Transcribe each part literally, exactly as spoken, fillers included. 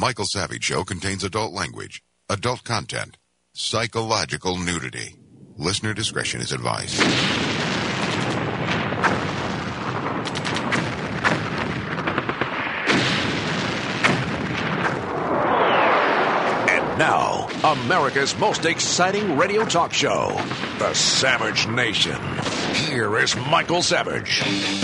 Michael Savage Show contains adult language, adult content, psychological nudity. Listener discretion is advised. And now, America's most exciting radio talk show, The Savage Nation. Here is Michael Savage.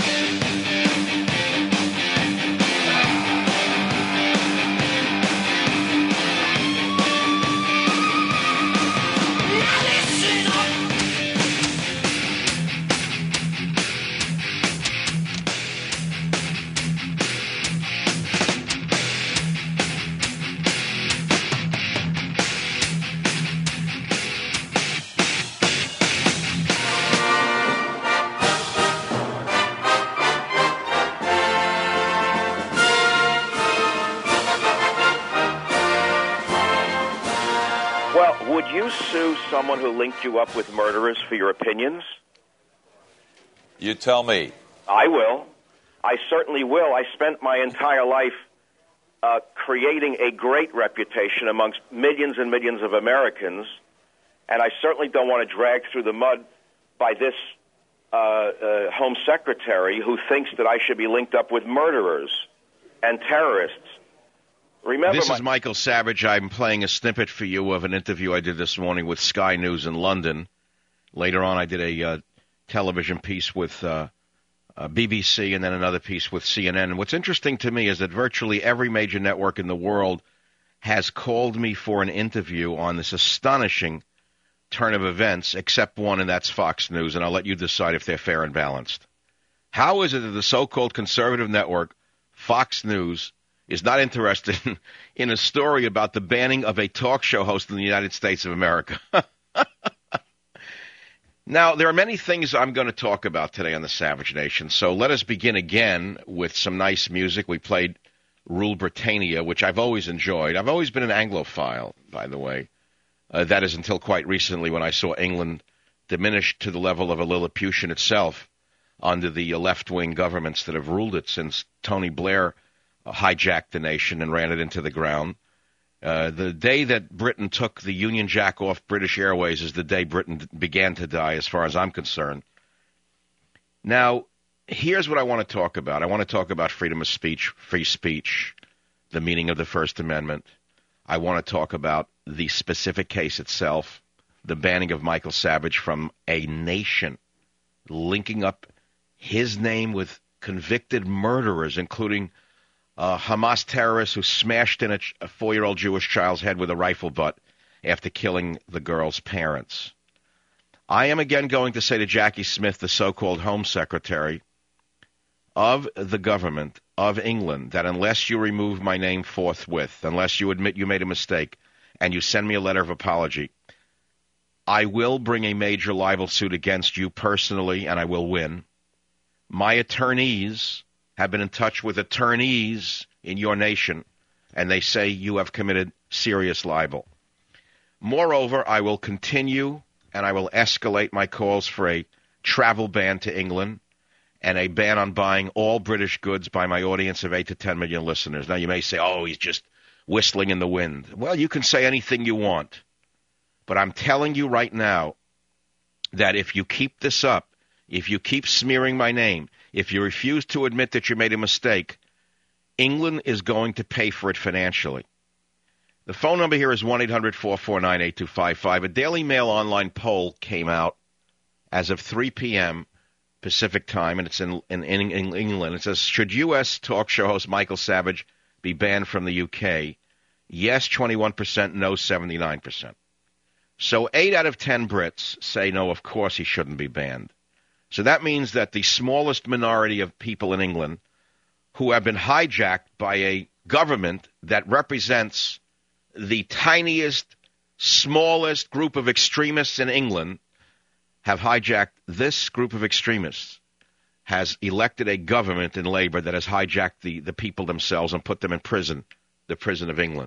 Someone who linked you up with murderers for your opinions? You tell me. I will. I certainly will. I spent my entire life uh, creating a great reputation amongst millions and millions of Americans, and I certainly don't want to drag through the mud by this uh, uh, Home Secretary who thinks that I should be linked up with murderers and terrorists. Remember this my- is Michael Savage. I'm playing a snippet for you of an interview I did this morning with Sky News in London. Later on, I did a uh, television piece with uh, uh, B B C and then another piece with C N N. And what's interesting to me is that virtually every major network in the world has called me for an interview on this astonishing turn of events, except one, and that's Fox News, and I'll let you decide if they're fair and balanced. How is it that the so-called conservative network, Fox News, is not interested in, in a story about the banning of a talk show host in the United States of America? Now, there are many things I'm going to talk about today on the Savage Nation, so let us begin again with some nice music. We played Rule Britannia, which I've always enjoyed. I've always been an Anglophile, by the way. Uh, that is until quite recently when I saw England diminished to the level of a Lilliputian itself under the left-wing governments that have ruled it since Tony Blair Uh, hijacked the nation and ran it into the ground. Uh, the day that Britain took the Union Jack off British Airways is the day Britain d- began to die, as far as I'm concerned. Now, here's what I want to talk about. I want to talk about freedom of speech, free speech, the meaning of the First Amendment. I want to talk about the specific case itself, the banning of Michael Savage from a nation, linking up his name with convicted murderers, including Uh, Hamas terrorists who smashed in a, ch- a four-year-old Jewish child's head with a rifle butt after killing the girl's parents. I am again going to say to Jackie Smith, the so-called Home Secretary of the government of England, that unless you remove my name forthwith, unless you admit you made a mistake, and you send me a letter of apology, I will bring a major libel suit against you personally, and I will win. My attorneys have been in touch with attorneys in your nation, and they say you have committed serious libel. Moreover, I will continue and I will escalate my calls for a travel ban to England and a ban on buying all British goods by my audience of eight to ten million listeners. Now, you may say, oh, he's just whistling in the wind. Well, you can say anything you want, but I'm telling you right now that if you keep this up, if you keep smearing my name, if you refuse to admit that you made a mistake, England is going to pay for it financially. The phone number here is one eight hundred four four nine eight two five five. A Daily Mail online poll came out as of three p.m. Pacific time, and it's in, in, in England. It says, should U S talk show host Michael Savage be banned from the U K? Yes, twenty-one percent, no, seventy-nine percent. So eight out of ten Brits say no, of course he shouldn't be banned. So that means that the smallest minority of people in England who have been hijacked by a government that represents the tiniest, smallest group of extremists in England have hijacked this group of extremists, has elected a government in Labour that has hijacked the, the people themselves and put them in prison, the prison of England.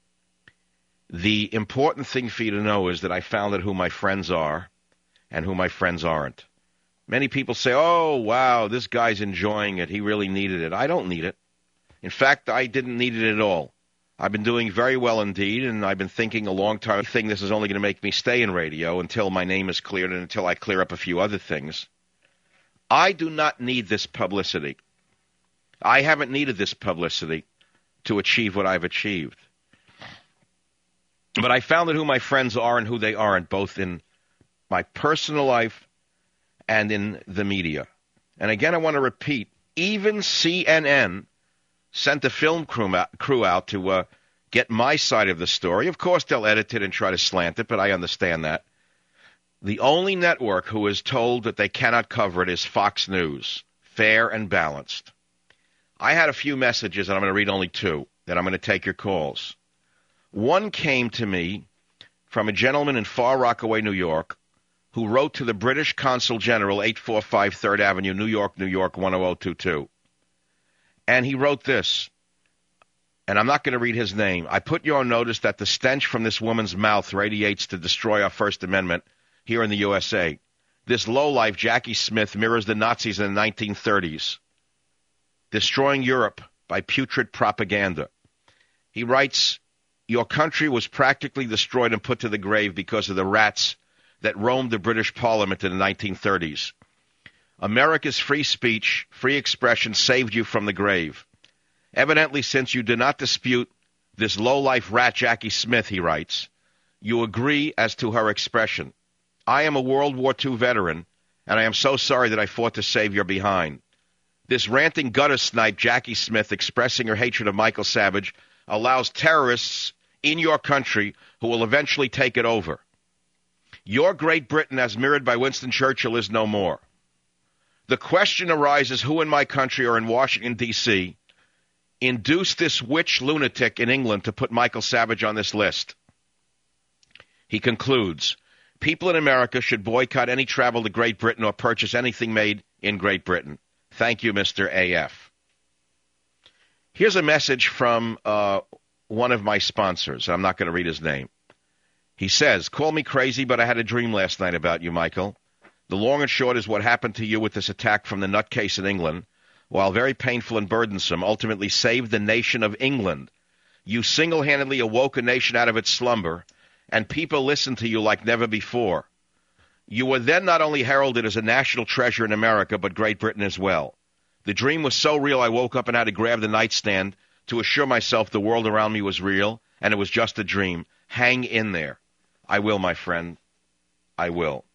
The important thing for you to know is that I found out who my friends are and who my friends aren't. Many people say, oh, wow, this guy's enjoying it. He really needed it. I don't need it. In fact, I didn't need it at all. I've been doing very well indeed, and I've been thinking a long time, I think this is only going to make me stay in radio until my name is cleared and until I clear up a few other things. I do not need this publicity. I haven't needed this publicity to achieve what I've achieved. But I found out who my friends are and who they aren't, both in my personal life and in the media. And again, I want to repeat, even C N N sent a film crew out, crew out to uh, get my side of the story. Of course, they'll edit it and try to slant it, but I understand that. The only network who is told that they cannot cover it is Fox News, fair and balanced. I had a few messages, and I'm going to read only two, that I'm going to take your calls. One came to me from a gentleman in Far Rockaway, New York, who wrote to the British Consul General, eight forty-five third Avenue, New York, New York, one oh oh two two. And he wrote this, and I'm not going to read his name. I put you on notice that the stench from this woman's mouth radiates to destroy our First Amendment here in the U S A. This lowlife, Jackie Smith, mirrors the Nazis in the nineteen thirties, destroying Europe by putrid propaganda. He writes, your country was practically destroyed and put to the grave because of the rats that roamed the British Parliament in the nineteen thirties. America's free speech, free expression saved you from the grave. Evidently, since you do not dispute this lowlife rat Jackie Smith, he writes, you agree as to her expression. I am a World War Two veteran, and I am so sorry that I fought to save your behind. This ranting gutter snipe Jackie Smith expressing her hatred of Michael Savage allows terrorists in your country who will eventually take it over. Your Great Britain, as mirrored by Winston Churchill, is no more. The question arises who in my country or in Washington, D C induced this witch lunatic in England to put Michael Savage on this list. He concludes, people in America should boycott any travel to Great Britain or purchase anything made in Great Britain. Thank you, Mister A F. Here's a message from uh, one of my sponsors. I'm not going to read his name. He says, call me crazy, but I had a dream last night about you, Michael. The long and short is what happened to you with this attack from the nutcase in England, while very painful and burdensome, ultimately saved the nation of England. You single-handedly awoke a nation out of its slumber, and people listened to you like never before. You were then not only heralded as a national treasure in America, but Great Britain as well. The dream was so real I woke up and had to grab the nightstand to assure myself the world around me was real, and it was just a dream. Hang in there. I will, my friend. I will.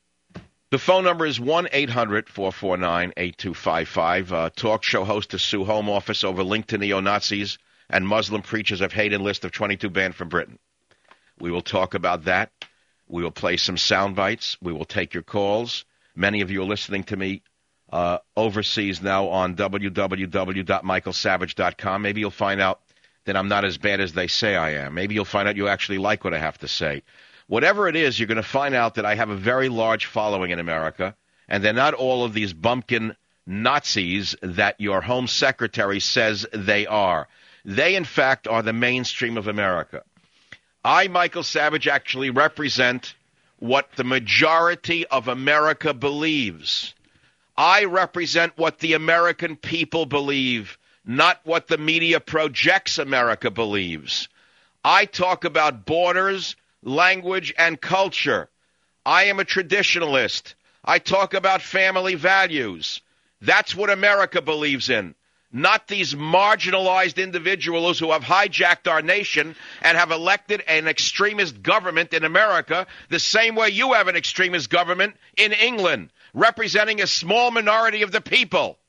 The phone number is one eight hundred four four nine eight two five five. Uh, talk show host to sue Home Office over link to neo-Nazis and Muslim preachers of hate and list of twenty-two banned from Britain. We will talk about that. We will play some sound bites. We will take your calls. Many of you are listening to me uh, overseas now on w w w dot michael savage dot com. Maybe you'll find out that I'm not as bad as they say I am. Maybe you'll find out you actually like what I have to say. Whatever it is, you're going to find out that I have a very large following in America, and they're not all of these bumpkin Nazis that your Home Secretary says they are. They, in fact, are the mainstream of America. I, Michael Savage, actually represent what the majority of America believes. I represent what the American people believe, not what the media projects America believes. I talk about borders, language, and culture. I am a traditionalist. I talk about family values. That's what America believes in, not these marginalized individuals who have hijacked our nation and have elected an extremist government in America the same way you have an extremist government in England, representing a small minority of the people.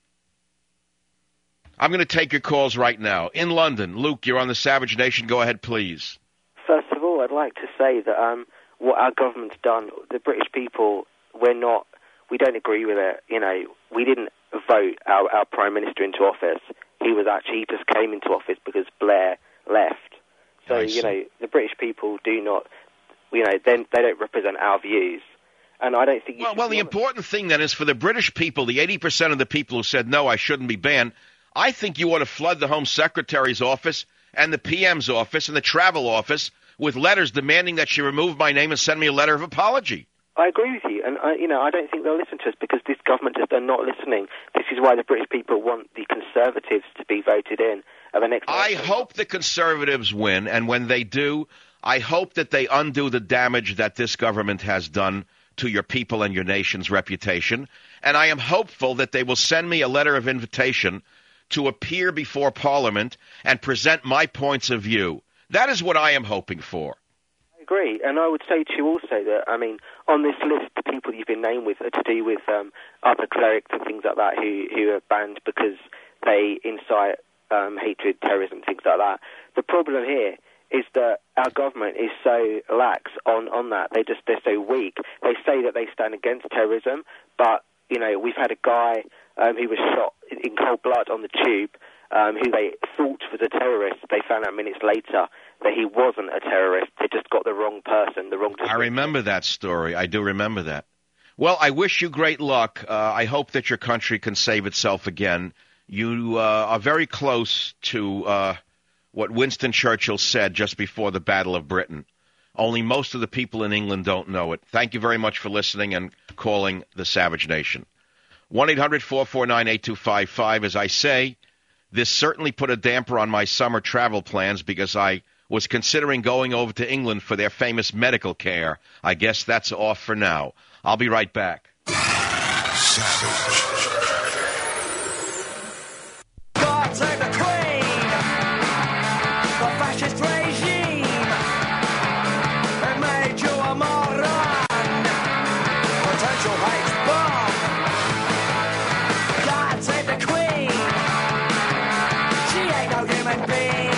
I'm going to take your calls right now. In London, Luke, you're on the Savage Nation. Go ahead, please. First of all, I'd like to say that um, what our government's done, the British people, we're not, we don't agree with it. You know, we didn't vote our, our Prime Minister into office. He was actually, he just came into office because Blair left. So, you know, the British people do not, you know, they, they don't represent our views. And I don't think you Well, well the important thing then is for the British people, the eighty percent of the people who said, no, I shouldn't be banned, I think you ought to flood the Home Secretary's office and the P M's office and the travel office with letters demanding that she remove my name and send me a letter of apology. I agree with you, and I, you know, I don't think they'll listen to us because this government just are not listening. This is why the British people want the Conservatives to be voted in, at the next I election. hope the Conservatives win, and when they do, I hope that they undo the damage that this government has done to your people and your nation's reputation. And I am hopeful that they will send me a letter of invitation to appear before Parliament and present my points of view. That is what I am hoping for. I agree, and I would say to you also that, I mean, on this list, the people you've been named with are to do with um, other clerics and things like that who, who are banned because they incite um, hatred, terrorism, things like that. The problem here is that our government is so lax on, on that. They just, they're so weak. They say that they stand against terrorism, but, you know, we've had a guy um, who was shot in cold blood on the tube, um, who they thought was a terrorist. They found out minutes later that he wasn't a terrorist. They just got the wrong person, the wrong... I remember that story. I do remember that. Well, I wish you great luck. Uh, I hope that your country can save itself again. You uh, are very close to uh, what Winston Churchill said just before the Battle of Britain. Only most of the people in England don't know it. Thank you very much for listening and calling the Savage Nation. one eight hundred four four nine eight two five five. As I say, this certainly put a damper on my summer travel plans because I was considering going over to England for their famous medical care. I guess that's off for now. I'll be right back. Savage. God save the Queen, the fascist regime, it made you a moron, potential hate bomb. God save the Queen, she ain't no human being,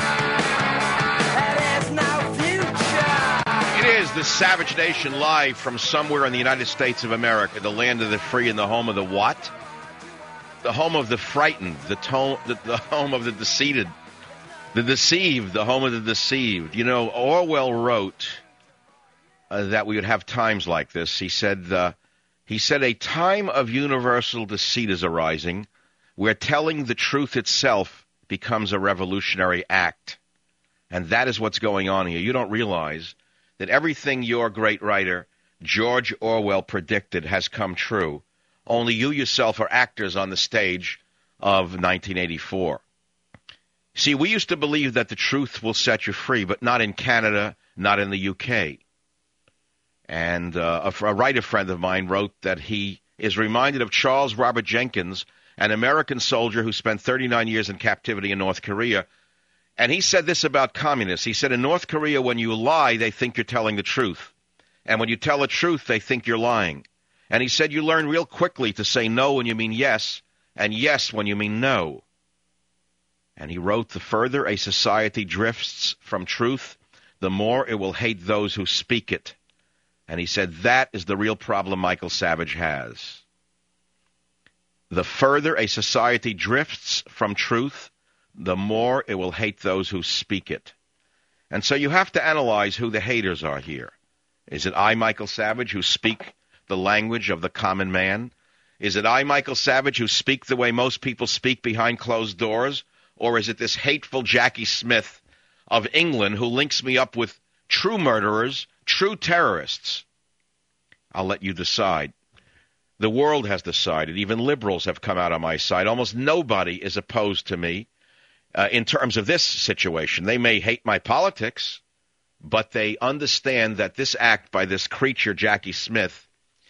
there is no future. It is the Savage Nation live from somewhere in the United States of America, the land of the free and the home of the what? The home of the frightened, the, to- the, the home of the deceived, the deceived, the home of the deceived. You know, Orwell wrote uh, that we would have times like this. He said, uh, he said, a time of universal deceit is arising where telling the truth itself becomes a revolutionary act. And that is what's going on here. You don't realize that everything your great writer, George Orwell, predicted has come true. Only you yourself are actors on the stage of nineteen eighty-four. See, we used to believe that the truth will set you free, but not in Canada, not in the U K. And uh, a, a writer friend of mine wrote that he is reminded of Charles Robert Jenkins, an American soldier who spent thirty-nine years in captivity in North Korea. And he said this about communists. He said, in North Korea, when you lie, they think you're telling the truth. And when you tell the truth, they think you're lying. And he said you learn real quickly to say no when you mean yes, and yes when you mean no. And he wrote, the further a society drifts from truth, the more it will hate those who speak it. And he said that is the real problem Michael Savage has. The further a society drifts from truth, the more it will hate those who speak it. And so you have to analyze who the haters are here. Is it I, Michael Savage, who speak the language of the common man? Is it I, Michael Savage, who speak the way most people speak behind closed doors? Or is it this hateful Jackie Smith of England who links me up with true murderers, true terrorists? I'll let you decide. The world has decided. Even liberals have come out on my side. Almost nobody is opposed to me uh, in terms of this situation. They may hate my politics, but they understand that this act by this creature, Jackie Smith,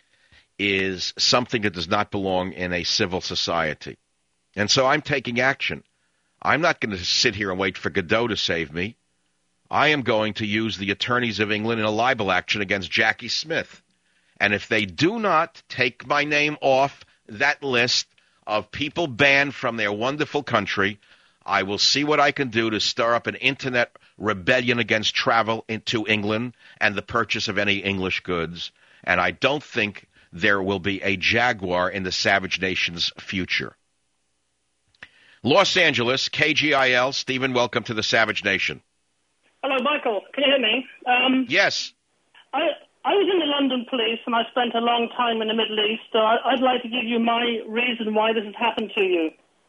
is something that does not belong in a civil society. And so I'm taking action. I'm not going to sit here and wait for Godot to save me. I am going to use the attorneys of England in a libel action against Jackie Smith. And if they do not take my name off that list of people banned from their wonderful country, I will see what I can do to stir up an internet rebellion against travel into England and the purchase of any English goods. And I don't think there will be a Jaguar in the Savage Nation's future. Los Angeles, K G I L. Stephen, welcome to the Savage Nation. Hello, Michael. Can you hear me? Um, yes. I I was in the London police, and I spent a long time in the Middle East, so I, I'd like to give you my reason why this has happened to you.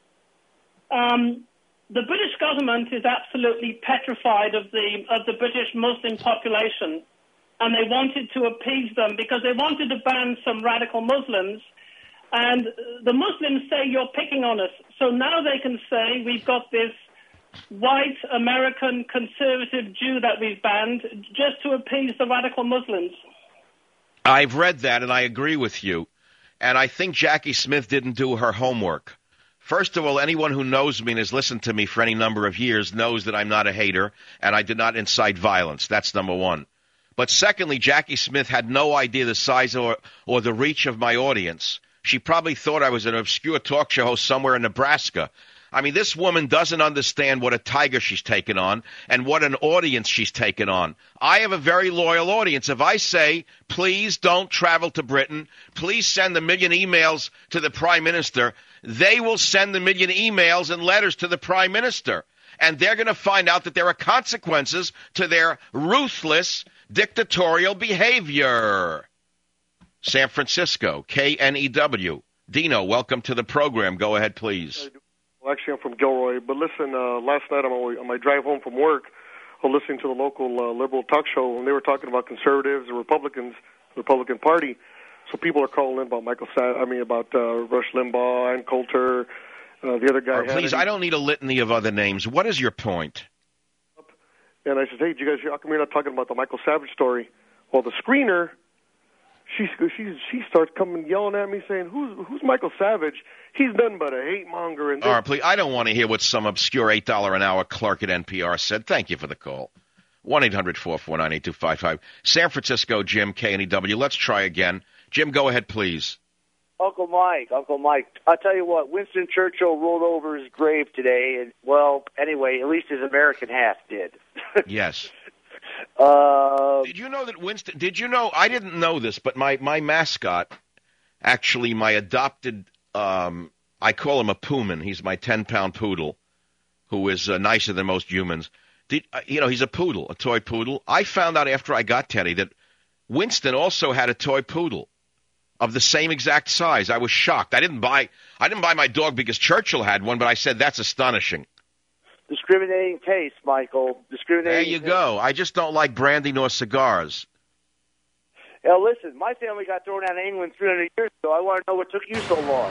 Um, the British government is absolutely petrified of the of the British Muslim population, and they wanted to appease them because they wanted to ban some radical Muslims. And the Muslims say, you're picking on us. So now they can say, we've got this white American conservative Jew that we've banned just to appease the radical Muslims. I've read that, and I agree with you. And I think Jackie Smith didn't do her homework. First of all, anyone who knows me and has listened to me for any number of years knows that I'm not a hater, and I did not incite violence. That's number one. But secondly, Jackie Smith had no idea the size or, or the reach of my audience. She probably thought I was an obscure talk show host somewhere in Nebraska. I mean, this woman doesn't understand what a tiger she's taken on and what an audience she's taken on. I have a very loyal audience. If I say, please don't travel to Britain, please send a million emails to the Prime Minister, they will send a million emails and letters to the Prime Minister. And they're going to find out that there are consequences to their ruthless dictatorial behavior. San Francisco, K N E W. Dino, welcome to the program. Go ahead, please. Well, actually, I'm from Gilroy. But listen, uh, last night on my, on my drive home from work, I was listening to the local uh, liberal talk show, and they were talking about conservatives and Republicans, the Republican Party. So people are calling in about Michael Sa- I mean, about uh, Rush Limbaugh and Coulter, uh, the other guy. Right, please, I don't need a litany of other names. What is your point? And I said, hey, did you guys hear, how come you're not talking about the Michael Savage story? Well, the screener, she she she starts coming yelling at me saying, who's who's Michael Savage? He's nothing but a hate monger. And all right, please, I don't want to hear what some obscure eight dollars an hour clerk at N P R said. Thank you for the call. one eight hundred four four nine eight two five five. San Francisco, Jim, K N E W. Let's try again. Jim, go ahead, please. Uncle Mike, Uncle Mike, I'll tell you what, Winston Churchill rolled over his grave today, and, well, anyway, at least his American half did. Yes. Uh, did you know that Winston, did you know, I didn't know this, but my, my mascot, actually my adopted, um, I call him a Pooman. He's my ten-pound poodle, who is uh, nicer than most humans. Did, uh, you know, he's a poodle, a toy poodle. I found out after I got Teddy that Winston also had a toy poodle of the same exact size. I was shocked. I didn't buy I didn't buy my dog because Churchill had one, but I said that's astonishing. Discriminating taste, Michael. Discriminating. There you taste. go. I just don't like brandy nor cigars. Now listen, my family got thrown out of England three hundred years ago. I want to know what took you so long.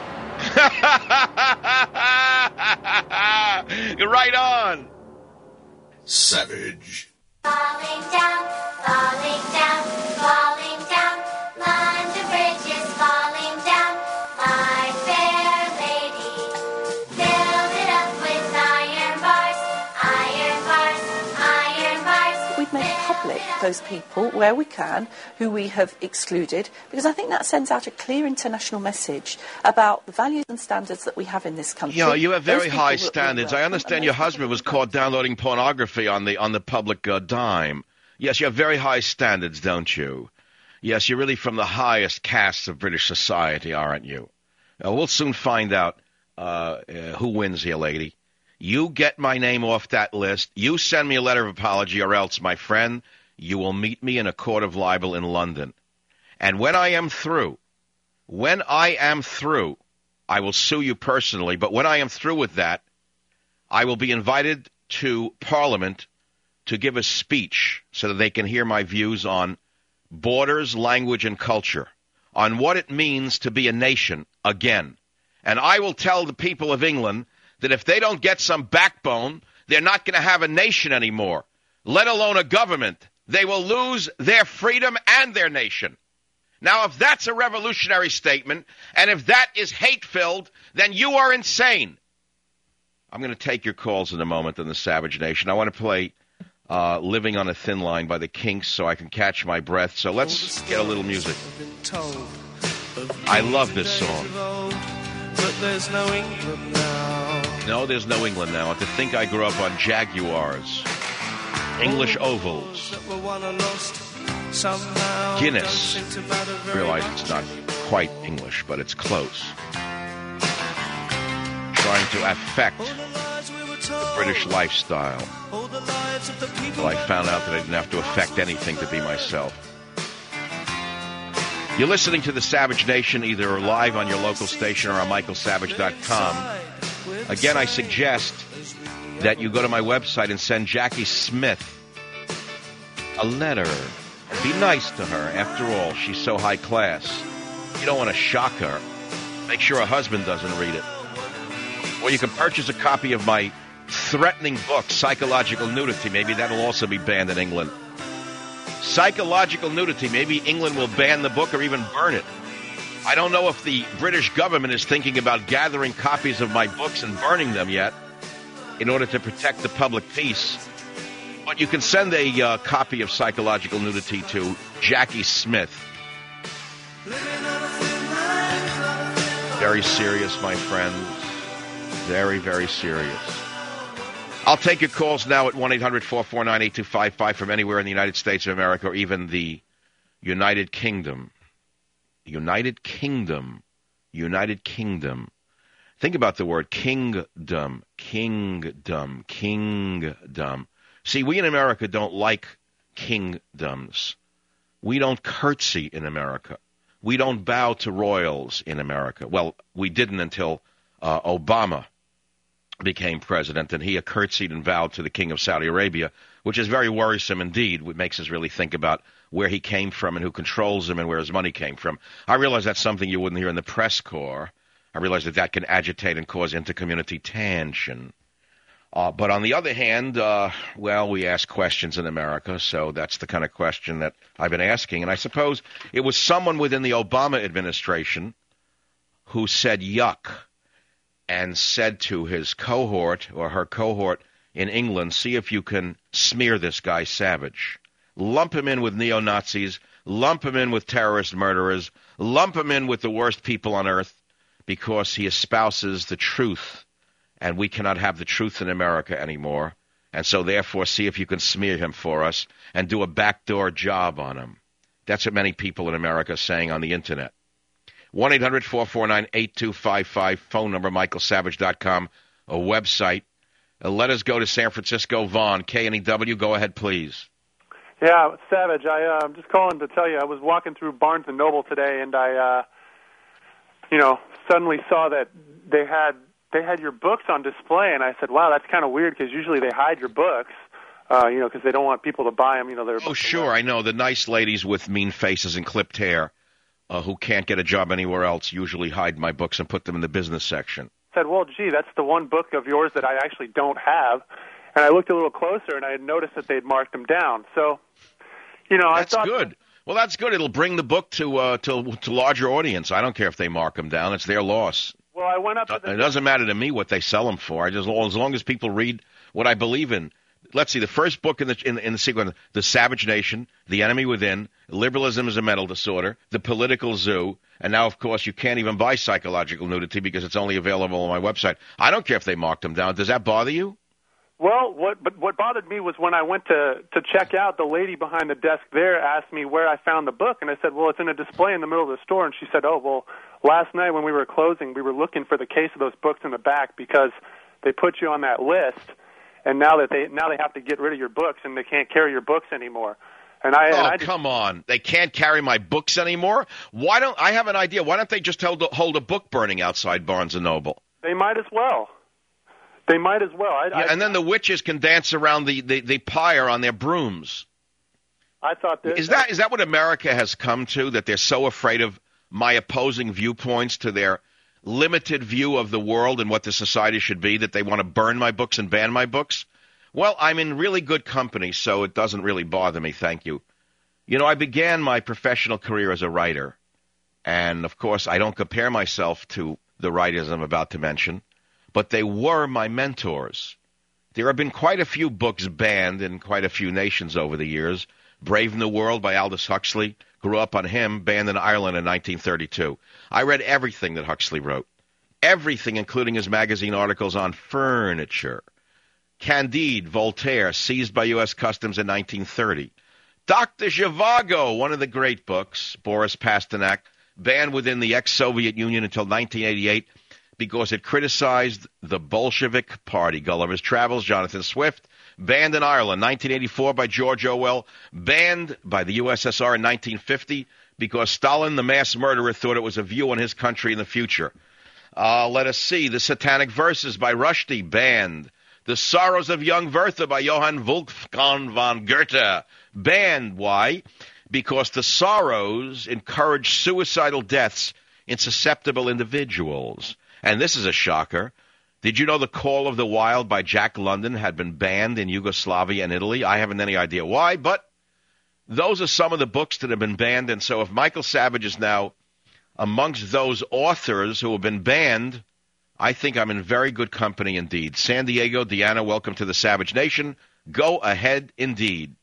You're right on. Savage. Falling down, falling down, falling down. London Bridge is falling down. My fair lady, build it up with iron bars, iron bars, iron bars. We've made public those people where we can, who we have excluded, because I think that sends out a clear international message about the values and standards that we have in this country. Yeah, you have very Those high people that we standards. I welcome, understand and your those husband people was who caught don't. downloading pornography on the on the public uh, dime. Yes, you have very high standards, don't you? Yes, you're really from the highest castes of British society, aren't you? Uh, we'll soon find out uh, uh, who wins here, lady. You get my name off that list. You send me a letter of apology, or else, my friend, you will meet me in a court of libel in London. And when I am through, when I am through, I will sue you personally. But when I am through with that, I will be invited to Parliament to give a speech so that they can hear my views on borders, language, and culture, on what it means to be a nation again. And I will tell the people of England that if they don't get some backbone, they're not going to have a nation anymore, let alone a government. They will lose their freedom and their nation. Now, if that's a revolutionary statement, and if that is hate-filled, then you are insane. I'm going to take your calls in a moment on the Savage Nation. I want to play uh, Living on a Thin Line by the Kinks so I can catch my breath. So let's get a little music. I love this song. But there's no England now. No, there's no England now. And to think I grew up on Jaguars, English Ovals, Guinness. Realize it's not quite English, but it's close. Trying to affect the British lifestyle. Well, I found out that I didn't have to affect anything to be myself. You're listening to the Savage Nation, either live on your local station or on michael savage dot com. Again, I suggest that you go to my website and send Jackie Smith a letter. Be nice to her. After all, she's so high class. You don't want to shock her. Make sure her husband doesn't read it. Or you can purchase a copy of my threatening book, Psychological Nudity. Maybe that'll also be banned in England. Psychological Nudity. Maybe England will ban the book or even burn it. I don't know if the British government is thinking about gathering copies of my books and burning them yet in order to protect the public peace. But you can send a uh, copy of Psychological Nudity to Jackie Smith. Very serious, my friends. Very, very serious. I'll take your calls now at one eight hundred four four nine eight two five five from anywhere in the United States of America or even the United Kingdom. United Kingdom. United Kingdom. Think about the word kingdom. Kingdom. Kingdom. See, we in America don't like kingdoms. We don't curtsy in America. We don't bow to royals in America. Well, we didn't until uh, Obama became president, and he curtsied and bowed to the king of Saudi Arabia, which is very worrisome indeed. It makes us really think about where he came from and who controls him and where his money came from. I realize that's something you wouldn't hear in the press corps. I realize that that can agitate and cause intercommunity tension. Uh, but on the other hand, uh, well, we ask questions in America, so that's the kind of question that I've been asking. And I suppose it was someone within the Obama administration who said yuck and said to his cohort or her cohort in England, see if you can smear this guy Savage. Lump him in with neo-Nazis, lump him in with terrorist murderers, lump him in with the worst people on earth because he espouses the truth. And we cannot have the truth in America anymore. And so, therefore, see if you can smear him for us and do a backdoor job on him. That's what many people in America are saying on the Internet. one eight hundred four four nine eight two five five, phone number, michael savage dot com, a website. Uh, let us go to San Francisco. Vaughn, K N E W, go ahead, please. Yeah, Savage, I, uh, I'm just calling to tell you, I was walking through Barnes and Noble today, and I, uh, you know, suddenly saw that they had they had your books on display, and I said, wow, that's kind of weird because usually they hide your books, uh, you know, because they don't want people to buy them. You know, they're oh, sure, I know. The nice ladies with mean faces and clipped hair uh, who can't get a job anywhere else usually hide my books and put them in the business section. I said, well, gee, that's the one book of yours that I actually don't have. And I looked a little closer, and I had noticed that they'd marked them down. So, you know, that's I thought... good. Well, that's good. It'll bring the book to uh, to to larger audience. I don't care if they mark them down. It's their loss. Well, I went up to the... It doesn't matter to me what they sell them for. I just as long as people read what I believe in. Let's see. The first book in the in, in the sequence: The Savage Nation, The Enemy Within, Liberalism is a Mental Disorder, The Political Zoo, and now, of course, you can't even buy Psychological Nudity because it's only available on my website. I don't care if they mark them down. Does that bother you? Well, what but what bothered me was when I went to to check out, the lady behind the desk there asked me where I found the book, and I said, well, it's in a display in the middle of the store, and she said, oh, well, last night when we were closing, we were looking for the case of those books in the back because they put you on that list, and now that they now they have to get rid of your books, and they can't carry your books anymore. And I, oh, and I just, come on. They can't carry my books anymore? Why don't I have an idea. Why don't they just hold, hold a book burning outside Barnes and Noble? They might as well. They might as well. I, yeah, I, and then the witches can dance around the, the, the pyre on their brooms. I thought that, is that is that what America has come to, that they're so afraid of my opposing viewpoints to their limited view of the world and what the society should be, that they want to burn my books and ban my books? Well, I'm in really good company, so it doesn't really bother me, thank you. You know, I began my professional career as a writer, and, of course, I don't compare myself to the writers I'm about to mention, but they were my mentors. There have been quite a few books banned in quite a few nations over the years. Brave New World by Aldous Huxley. Grew up on him, banned in Ireland in nineteen thirty-two. I read everything that Huxley wrote. Everything, including his magazine articles on furniture. Candide, Voltaire, seized by U S Customs in nineteen thirty. Doctor Zhivago, one of the great books, Boris Pasternak, banned within the ex-Soviet Union until nineteen eighty-eight. Because it criticized the Bolshevik Party. Gulliver's Travels, Jonathan Swift, banned in Ireland, nineteen eighty-four by George Orwell, banned by the U S S R in nineteen fifty because Stalin, the mass murderer, thought it was a view on his country in the future. Uh, let us see. The Satanic Verses by Rushdie, banned. The Sorrows of Young Werther by Johann Wolfgang von Goethe, banned. Why? Because the sorrows encourage suicidal deaths in susceptible individuals. And this is a shocker. Did you know The Call of the Wild by Jack London had been banned in Yugoslavia and Italy? I haven't any idea why, but those are some of the books that have been banned. And so if Michael Savage is now amongst those authors who have been banned, I think I'm in very good company indeed. San Diego, Deanna, welcome to the Savage Nation. Go ahead indeed.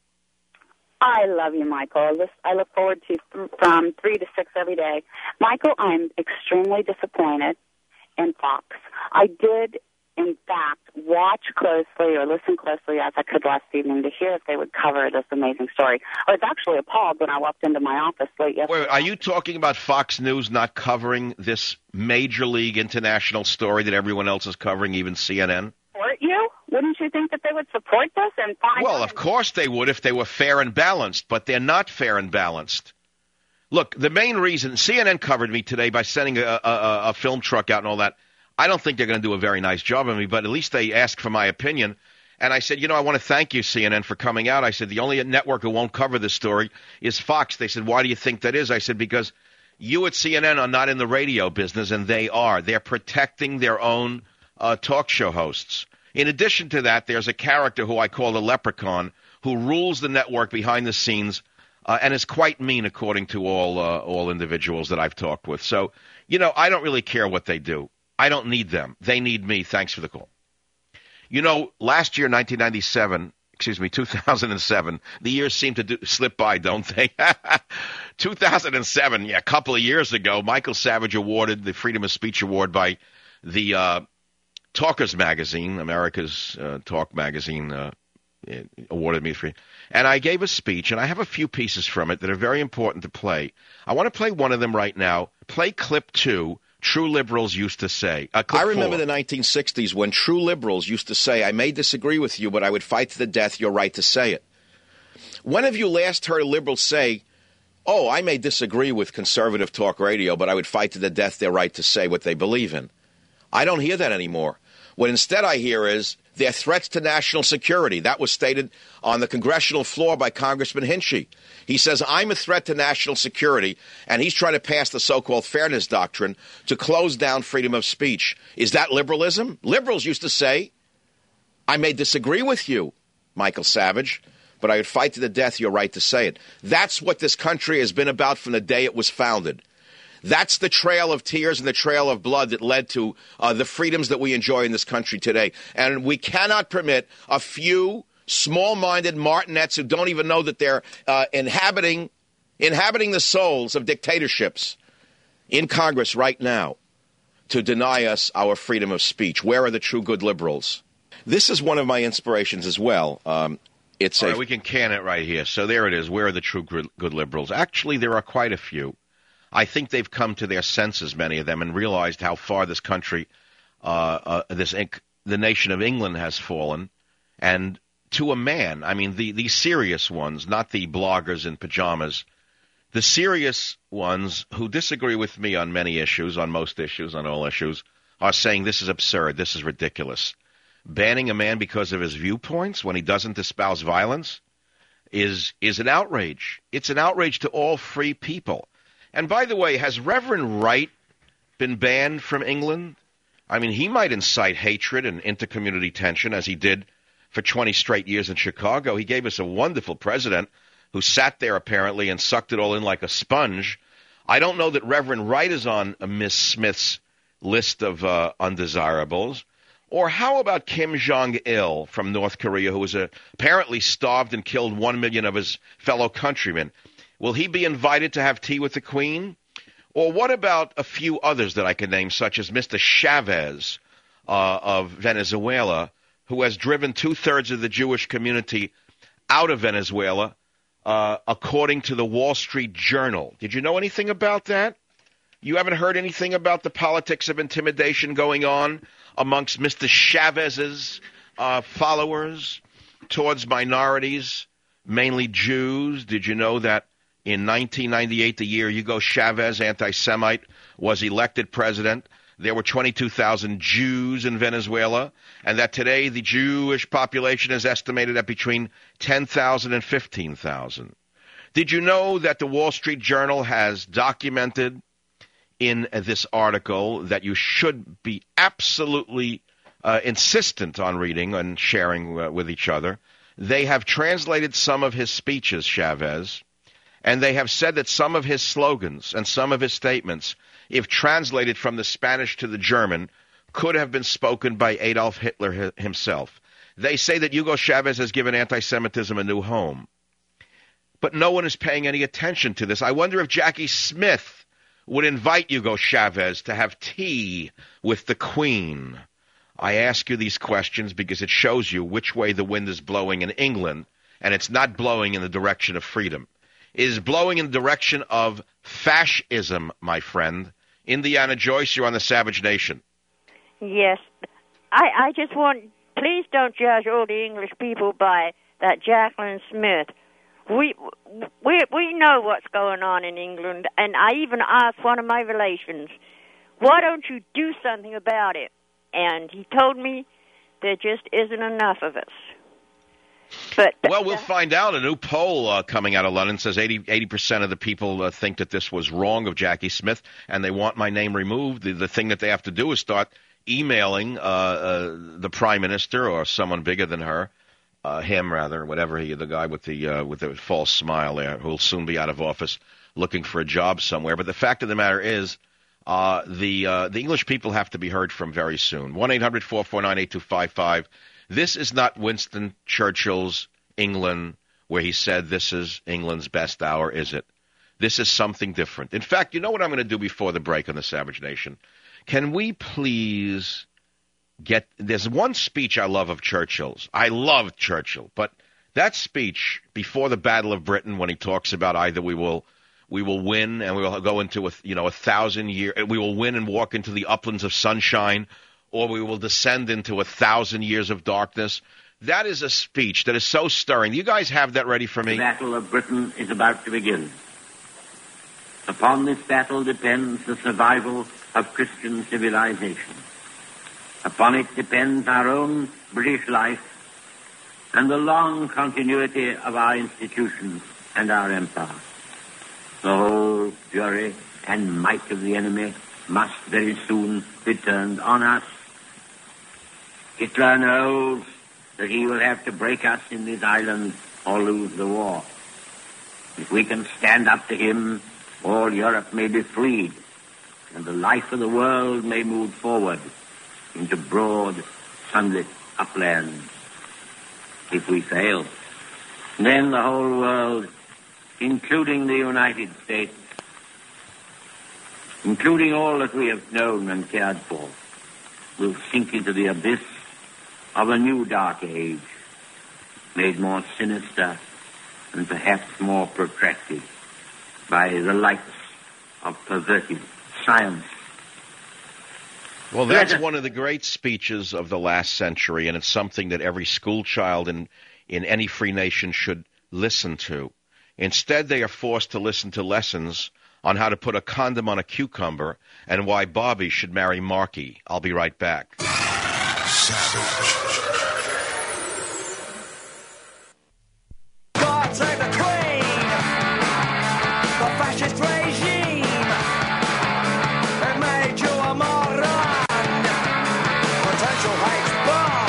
I love you, Michael. This, I look forward to th- from three to six every day. Michael, I'm extremely disappointed in Fox. I did, in fact, watch closely or listen closely as I could last evening to hear if they would cover this amazing story. I was actually appalled when I walked into my office late yesterday. Wait, are you talking about Fox News not covering this major league international story that everyone else is covering, even C N N? Support you? Wouldn't you think that they would support this and find Well, of course they would if they were fair and balanced, but they're not fair and balanced. Look, the main reason, C N N covered me today by sending a, a, a film truck out and all that. I don't think they're going to do a very nice job of me, but at least they asked for my opinion. And I said, you know, I want to thank you, C N N, for coming out. I said, the only network who won't cover this story is Fox. They said, why do you think that is? I said, because you at C N N are not in the radio business, and they are. They're protecting their own uh, talk show hosts. In addition to that, there's a character who I call the Leprechaun who rules the network behind the scenes uh, and is quite mean, according to all uh, all individuals that I've talked with. So, you know, I don't really care what they do. I don't need them. They need me. Thanks for the call. You know, last year, nineteen ninety-seven, excuse me, two thousand seven, the years seem to do, slip by, don't they? two thousand seven, yeah, a couple of years ago, Michael Savage awarded the Freedom of Speech Award by the uh, Talkers Magazine, America's uh, talk magazine, uh, awarded me free. And I gave a speech, and I have a few pieces from it that are very important to play. I want to play one of them right now. Play clip two. True liberals used to say. Uh, I remember four. The nineteen sixties when true liberals used to say, I may disagree with you, but I would fight to the death your right to say it. When have you last heard liberals say, oh, I may disagree with conservative talk radio, but I would fight to the death their right to say what they believe in? I don't hear that anymore. What instead I hear is they're threats to national security. That was stated on the congressional floor by Congressman Hinchey. He says, I'm a threat to national security, and he's trying to pass the so-called fairness doctrine to close down freedom of speech. Is that liberalism? Liberals used to say, I may disagree with you, Michael Savage, but I would fight to the death your right to say it. That's what this country has been about from the day it was founded. That's the trail of tears and the trail of blood that led to uh, the freedoms that we enjoy in this country today. And we cannot permit a few small-minded martinets who don't even know that they're uh, inhabiting inhabiting the souls of dictatorships in Congress right now to deny us our freedom of speech. Where are the true good liberals? This is one of my inspirations as well. Um, it's All a right, we can can it right here. So there it is. Where are the true good, good liberals? Actually, there are quite a few. I think they've come to their senses, many of them, and realized how far this country, uh, uh, this the nation of England has fallen. And to a man, I mean, the, the serious ones, not the bloggers in pajamas, the serious ones who disagree with me on many issues, on most issues, on all issues, are saying this is absurd, this is ridiculous. Banning a man because of his viewpoints when he doesn't espouse violence is is an outrage. It's an outrage to all free people. And by the way, has Reverend Wright been banned from England? I mean, he might incite hatred and intercommunity tension as he did for twenty straight years in Chicago. He gave us a wonderful president who sat there apparently and sucked it all in like a sponge. I don't know that Reverend Wright is on Miss Smith's list of uh, undesirables. Or how about Kim Jong-il from North Korea, who was uh, apparently starved and killed one million of his fellow countrymen? Will he be invited to have tea with the Queen? Or what about a few others that I can name, such as Mister Chavez uh, of Venezuela, who has driven two-thirds of the Jewish community out of Venezuela, uh, according to the Wall Street Journal? Did you know anything about that? You haven't heard anything about the politics of intimidation going on amongst Mister Chavez's uh, followers towards minorities, mainly Jews? Did you know that in nineteen ninety-eight, the year Hugo Chavez, anti-Semite, was elected president, there were twenty-two thousand Jews in Venezuela, and that today the Jewish population is estimated at between ten thousand and fifteen thousand. Did you know that the Wall Street Journal has documented in this article that you should be absolutely uh, insistent on reading and sharing uh, with each other. They have translated some of his speeches, Chavez, and they have said that some of his slogans and some of his statements, if translated from the Spanish to the German, could have been spoken by Adolf Hitler hi- himself. They say that Hugo Chavez has given anti-Semitism a new home. But no one is paying any attention to this. I wonder if Jackie Smith would invite Hugo Chavez to have tea with the Queen. I ask you these questions because it shows you which way the wind is blowing in England, and it's not blowing in the direction of freedom. It is blowing in the direction of fascism, my friend. Indiana Joyce, you're on the Savage Nation. Yes. I, I just want, please don't judge all the English people by that Jacqueline Smith. We, we, we know what's going on in England, and I even asked one of my relations, why don't you do something about it? And he told me there just isn't enough of us. But well, we'll find out. A new poll uh, coming out of London says eighty percent of the people uh, think that this was wrong of Jackie Smith, and they want my name removed. The, the thing that they have to do is start emailing uh, uh, the Prime Minister or someone bigger than her, uh, him rather, whatever he, the guy with the uh, with the false smile there, who will soon be out of office looking for a job somewhere. But the fact of the matter is, uh, the uh, the English people have to be heard from very soon. one eight hundred four four nine eight two five five. This is not Winston Churchill's England where he said this is England's best hour, is it? This is something different. In fact, you know what I'm going to do before the break on the Savage Nation? Can we please get – there's one speech I love of Churchill's. I love Churchill. But that speech before the Battle of Britain when he talks about either we will we will win and we will go into a, you know, a thousand year – we will win and walk into the uplands of sunshine, or we will descend into a thousand years of darkness. That is a speech that is so stirring. You guys have that ready for me? The Battle of Britain is about to begin. Upon this battle depends the survival of Christian civilization. Upon it depends our own British life and the long continuity of our institutions and our empire. The whole fury and might of the enemy must very soon be turned on us. Hitler knows that he will have to break us in this island or lose the war. If we can stand up to him, all Europe may be freed, and the life of the world may move forward into broad, sunlit uplands. If we fail, then the whole world, including the United States, including all that we have known and cared for, will sink into the abyss of a new dark age, made more sinister and perhaps more protracted by the lights of perverted science. Well, that's one of the great speeches of the last century, and it's something that every school child in, in any free nation should listen to. Instead, they are forced to listen to lessons on how to put a condom on a cucumber and why Bobby should marry Marky. I'll be right back. Savage. God save the Queen, the fascist regime, it made you a moron, potential hate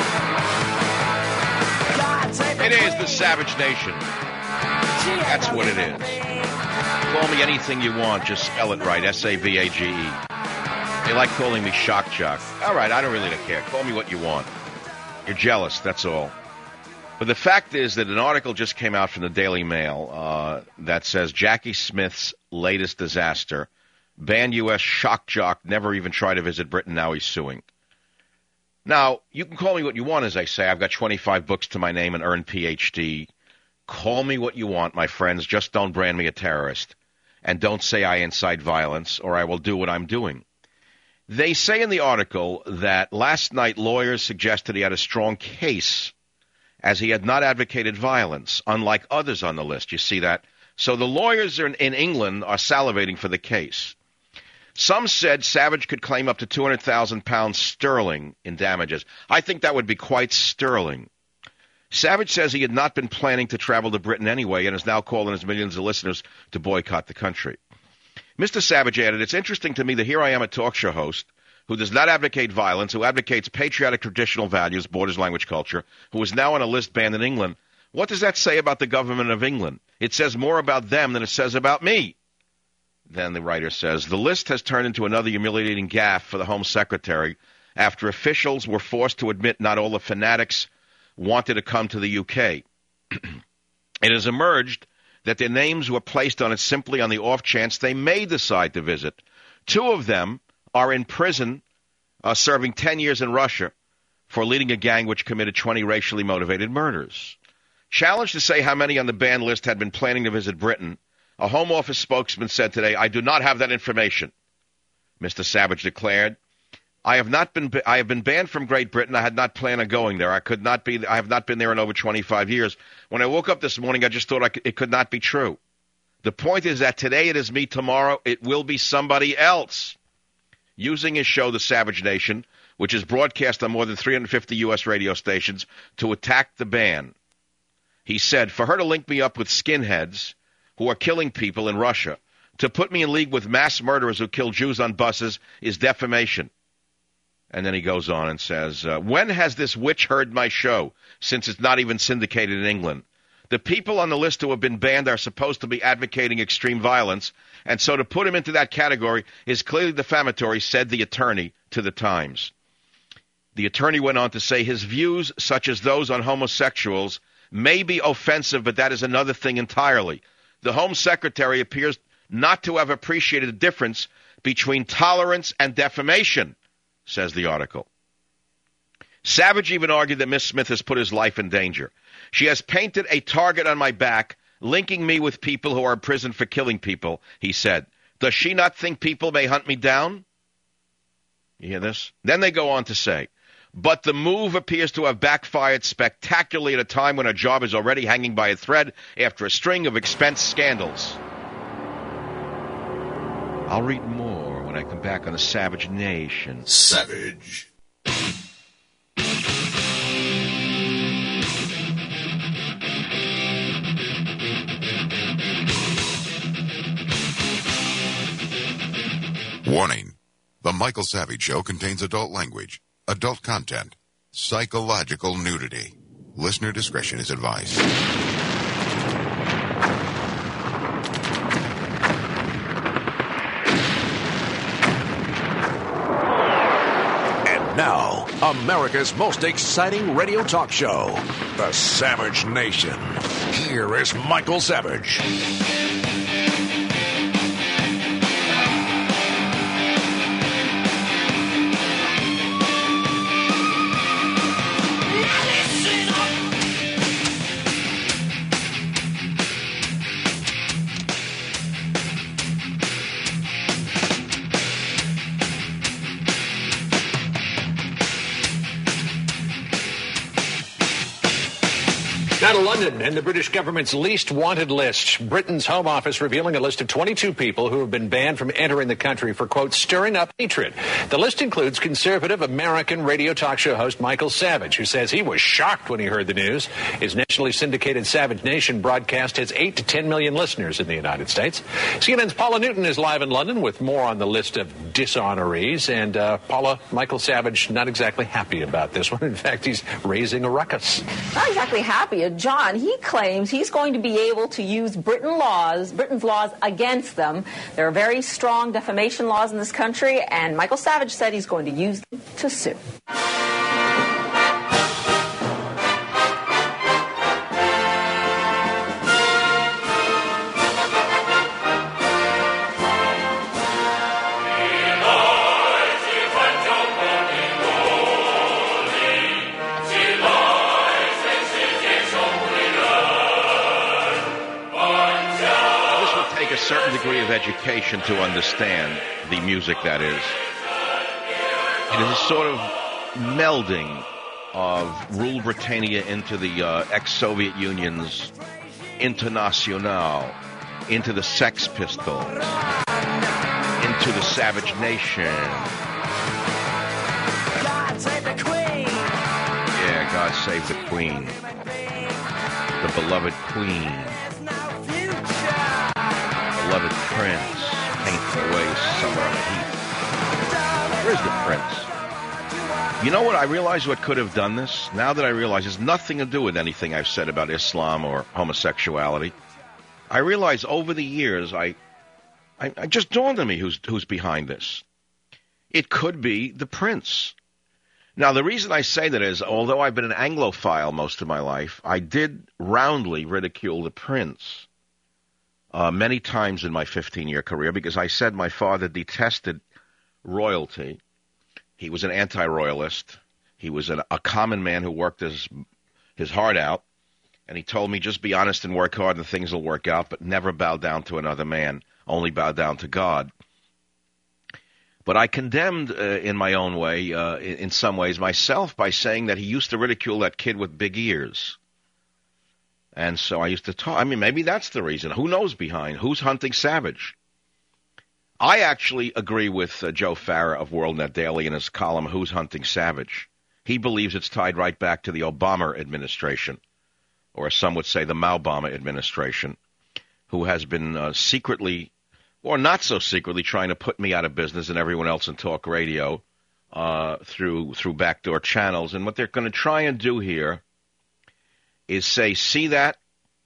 bomb. God save the It is the Savage Nation. That's what it is. Call me anything you want, just spell it right, S A V A G E. They like calling me Shock Jock. All right, I don't really care. Call me what you want. You're jealous, that's all. But the fact is that an article just came out from the Daily Mail uh, that says Jackie Smith's latest disaster, banned U S shock jock, never even tried to visit Britain, now he's suing. Now, you can call me what you want, as I say. I've got twenty-five books to my name and earned P H D. Call me what you want, my friends. Just don't brand me a terrorist. And don't say I incite violence, or I will do what I'm doing. They say in the article that last night lawyers suggested he had a strong case, as he had not advocated violence, unlike others on the list. You see that? So the lawyers in, in England are salivating for the case. Some said Savage could claim up to two hundred thousand pounds sterling in damages. I think that would be quite sterling. Savage says he had not been planning to travel to Britain anyway and is now calling his millions of listeners to boycott the country. Mister Savage added, it's interesting to me that here I am, a talk show host, who does not advocate violence, who advocates patriotic traditional values, borders, language, culture, who is now on a list banned in England. What does that say about the government of England? It says more about them than it says about me. Then the writer says, the list has turned into another humiliating gaffe for the Home Secretary after officials were forced to admit not all the fanatics wanted to come to the U K. It has emerged that their names were placed on it simply on the off chance they may decide to visit. Two of them are in prison, uh, serving ten years in Russia for leading a gang which committed twenty racially motivated murders. Challenged to say how many on the banned list had been planning to visit Britain, a Home Office spokesman said today, I do not have that information. Mister Savage declared, I have not been I have been banned from Great Britain. I had not planned on going there. I could not be I have not been there in over twenty-five years. When I woke up this morning, I just thought I could, it could not be true. The point is that today it is me, tomorrow it will be somebody else. Using his show, The Savage Nation, which is broadcast on more than three hundred fifty U S radio stations, to attack the ban. He said, for her to link me up with skinheads who are killing people in Russia, to put me in league with mass murderers who kill Jews on buses is defamation. And then he goes on and says, uh, when has this witch heard my show, since it's not even syndicated in England? The people on the list who have been banned are supposed to be advocating extreme violence, and so to put him into that category is clearly defamatory, said the attorney to the Times. The attorney went on to say his views, such as those on homosexuals, may be offensive, but that is another thing entirely. The Home Secretary appears not to have appreciated the difference between tolerance and defamation, says the article. Savage even argued that Miss Smith has put his life in danger. She has painted a target on my back, linking me with people who are in prison for killing people, he said. Does she not think people may hunt me down? You hear this? Then they go on to say, but the move appears to have backfired spectacularly at a time when her job is already hanging by a thread after a string of expense scandals. I'll read more when I come back on the Savage Nation. Savage. Warning. The Michael Savage Show contains adult language, adult content, psychological nudity. Listener discretion is advised. And now, America's most exciting radio talk show, The Savage Nation. Here is Michael Savage. Now to London and the British government's least wanted list. Britain's Home Office revealing a list of twenty-two people who have been banned from entering the country for, quote, stirring up hatred. The list includes conservative American radio talk show host Michael Savage, who says he was shocked when he heard the news. His nationally syndicated Savage Nation broadcast has eight to ten million listeners in the United States. C N N's Paula Newton is live in London with more on the list of dishonorees. And, uh, Paula, Michael Savage not exactly happy about this one. In fact, he's raising a ruckus. Not exactly happy. John, he claims he's going to be able to use Britain laws, Britain's laws against them. There are very strong defamation laws in this country, and Michael Savage said he's going to use them to sue. Certain degree of education to understand the music that is. It is a sort of melding of Rule Britannia into the uh, ex-Soviet Union's Internationale, into the Sex Pistols, into the Savage Nation. God save the Queen. Yeah, God save the Queen. The beloved Queen. Beloved Prince, paint away summer heat. Where's the Prince? You know what? I realize what could have done this. Now that I realize it's nothing to do with anything I've said about Islam or homosexuality. I realize over the years, I, I, I just dawned on me who's who's behind this. It could be the Prince. Now, the reason I say that is, although I've been an Anglophile most of my life, I did roundly ridicule the Prince uh, many times in my fifteen-year career because I said my father detested royalty. He was an anti-royalist. He was an, a common man who worked his, his heart out. And he told me, just be honest and work hard and things will work out, but never bow down to another man, only bow down to God. But I condemned, uh, in my own way, uh, in, in some ways, myself by saying that he used to ridicule that kid with big ears. And so I used to talk. I mean, maybe that's the reason. Who knows behind? Who's hunting Savage? I actually agree with uh, Joe Farah of WorldNet Daily in his column, Who's Hunting Savage? He believes it's tied right back to the Obama administration, or some would say the Maubama administration, who has been uh, secretly, or not so secretly, trying to put me out of business and everyone else in talk radio uh, through through backdoor channels. And what they're going to try and do here is say, see that?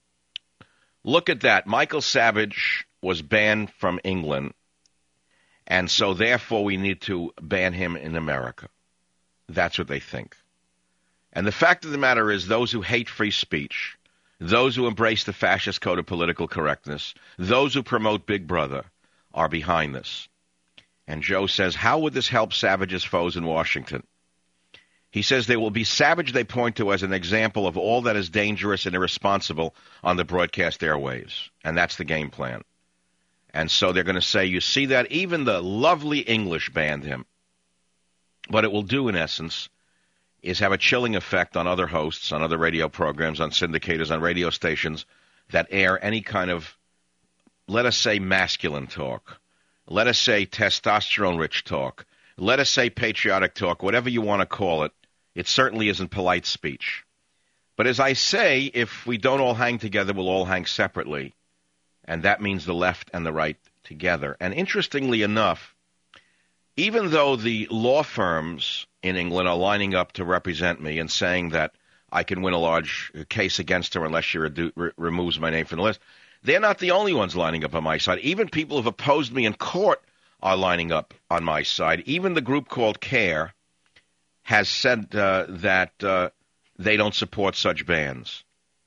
Look at that. Michael Savage was banned from England. And so, therefore, we need to ban him in America. That's what they think. And the fact of the matter is, those who hate free speech, those who embrace the fascist code of political correctness, those who promote Big Brother are behind this. And Joe says, how would this help Savage's foes in Washington? He says they will be Savage they point to as an example of all that is dangerous and irresponsible on the broadcast airwaves. And that's the game plan. And so they're going to say, you see that? Even the lovely English banned him. What it will do, in essence, is have a chilling effect on other hosts, on other radio programs, on syndicators, on radio stations that air any kind of, let us say, masculine talk. Let us say testosterone-rich talk. Let us say patriotic talk, whatever you want to call it. It certainly isn't polite speech. But as I say, if we don't all hang together, we'll all hang separately. And that means the left and the right together. And interestingly enough, even though the law firms in England are lining up to represent me and saying that I can win a large case against her unless she redu- re- removes my name from the list, they're not the only ones lining up on my side. Even people who have opposed me in court are lining up on my side. Even the group called CARE has said uh, that uh, they don't support such bans.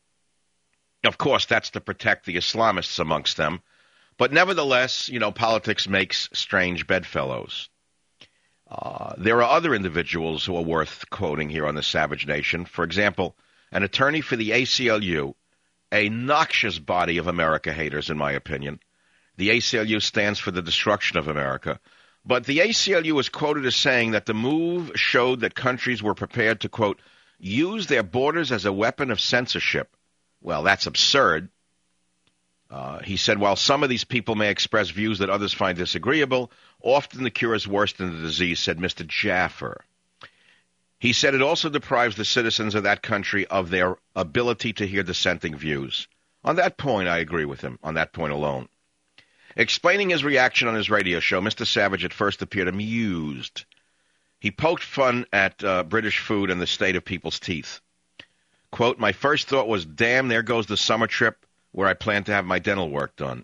Of course, that's to protect the Islamists amongst them. But nevertheless, you know, politics makes strange bedfellows. Uh, there are other individuals who are worth quoting here on the Savage Nation. For example, an attorney for the A C L U, a noxious body of America haters, in my opinion. The A C L U stands for the destruction of America. But the A C L U is quoted as saying that the move showed that countries were prepared to, quote, use their borders as a weapon of censorship. Well, that's absurd. Uh, he said, while some of these people may express views that others find disagreeable, often the cure is worse than the disease, said Mister Jaffer. He said it also deprives the citizens of that country of their ability to hear dissenting views. On that point, I agree with him, on that point alone. Explaining his reaction on his radio show, Mister Savage at first appeared amused. He poked fun at uh, British food and the state of people's teeth. Quote, my first thought was, damn, there goes the summer trip where I plan to have my dental work done.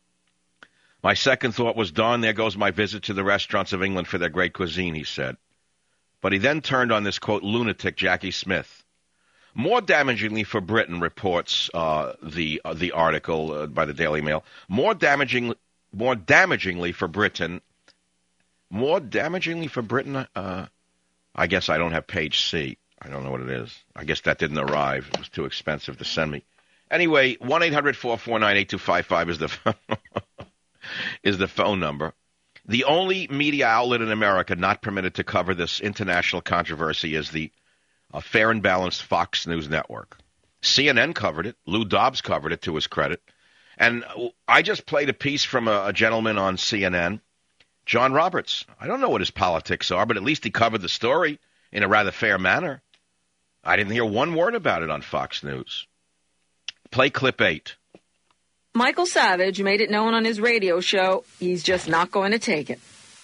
My second thought was, darn, there goes my visit to the restaurants of England for their great cuisine, he said. But he then turned on this, quote, lunatic Jackie Smith. More damagingly for Britain, reports uh, the uh, the article uh, by the Daily Mail, more damaging, more damagingly for Britain, more damagingly for Britain, uh, I guess I don't have page C. I don't know what it is. I guess that didn't arrive. It was too expensive to send me. Anyway, one eight hundred four four nine eight two five five is the is the phone number. The only media outlet in America not permitted to cover this international controversy is the uh, Fair and Balanced Fox News Network. C N N covered it. Lou Dobbs covered it to his credit. And I just played a piece from a, a gentleman on C N N, John Roberts. I don't know what his politics are, but at least he covered the story in a rather fair manner. I didn't hear one word about it on Fox News. Play clip eight. Michael Savage made it known on his radio show he's just not going to take it.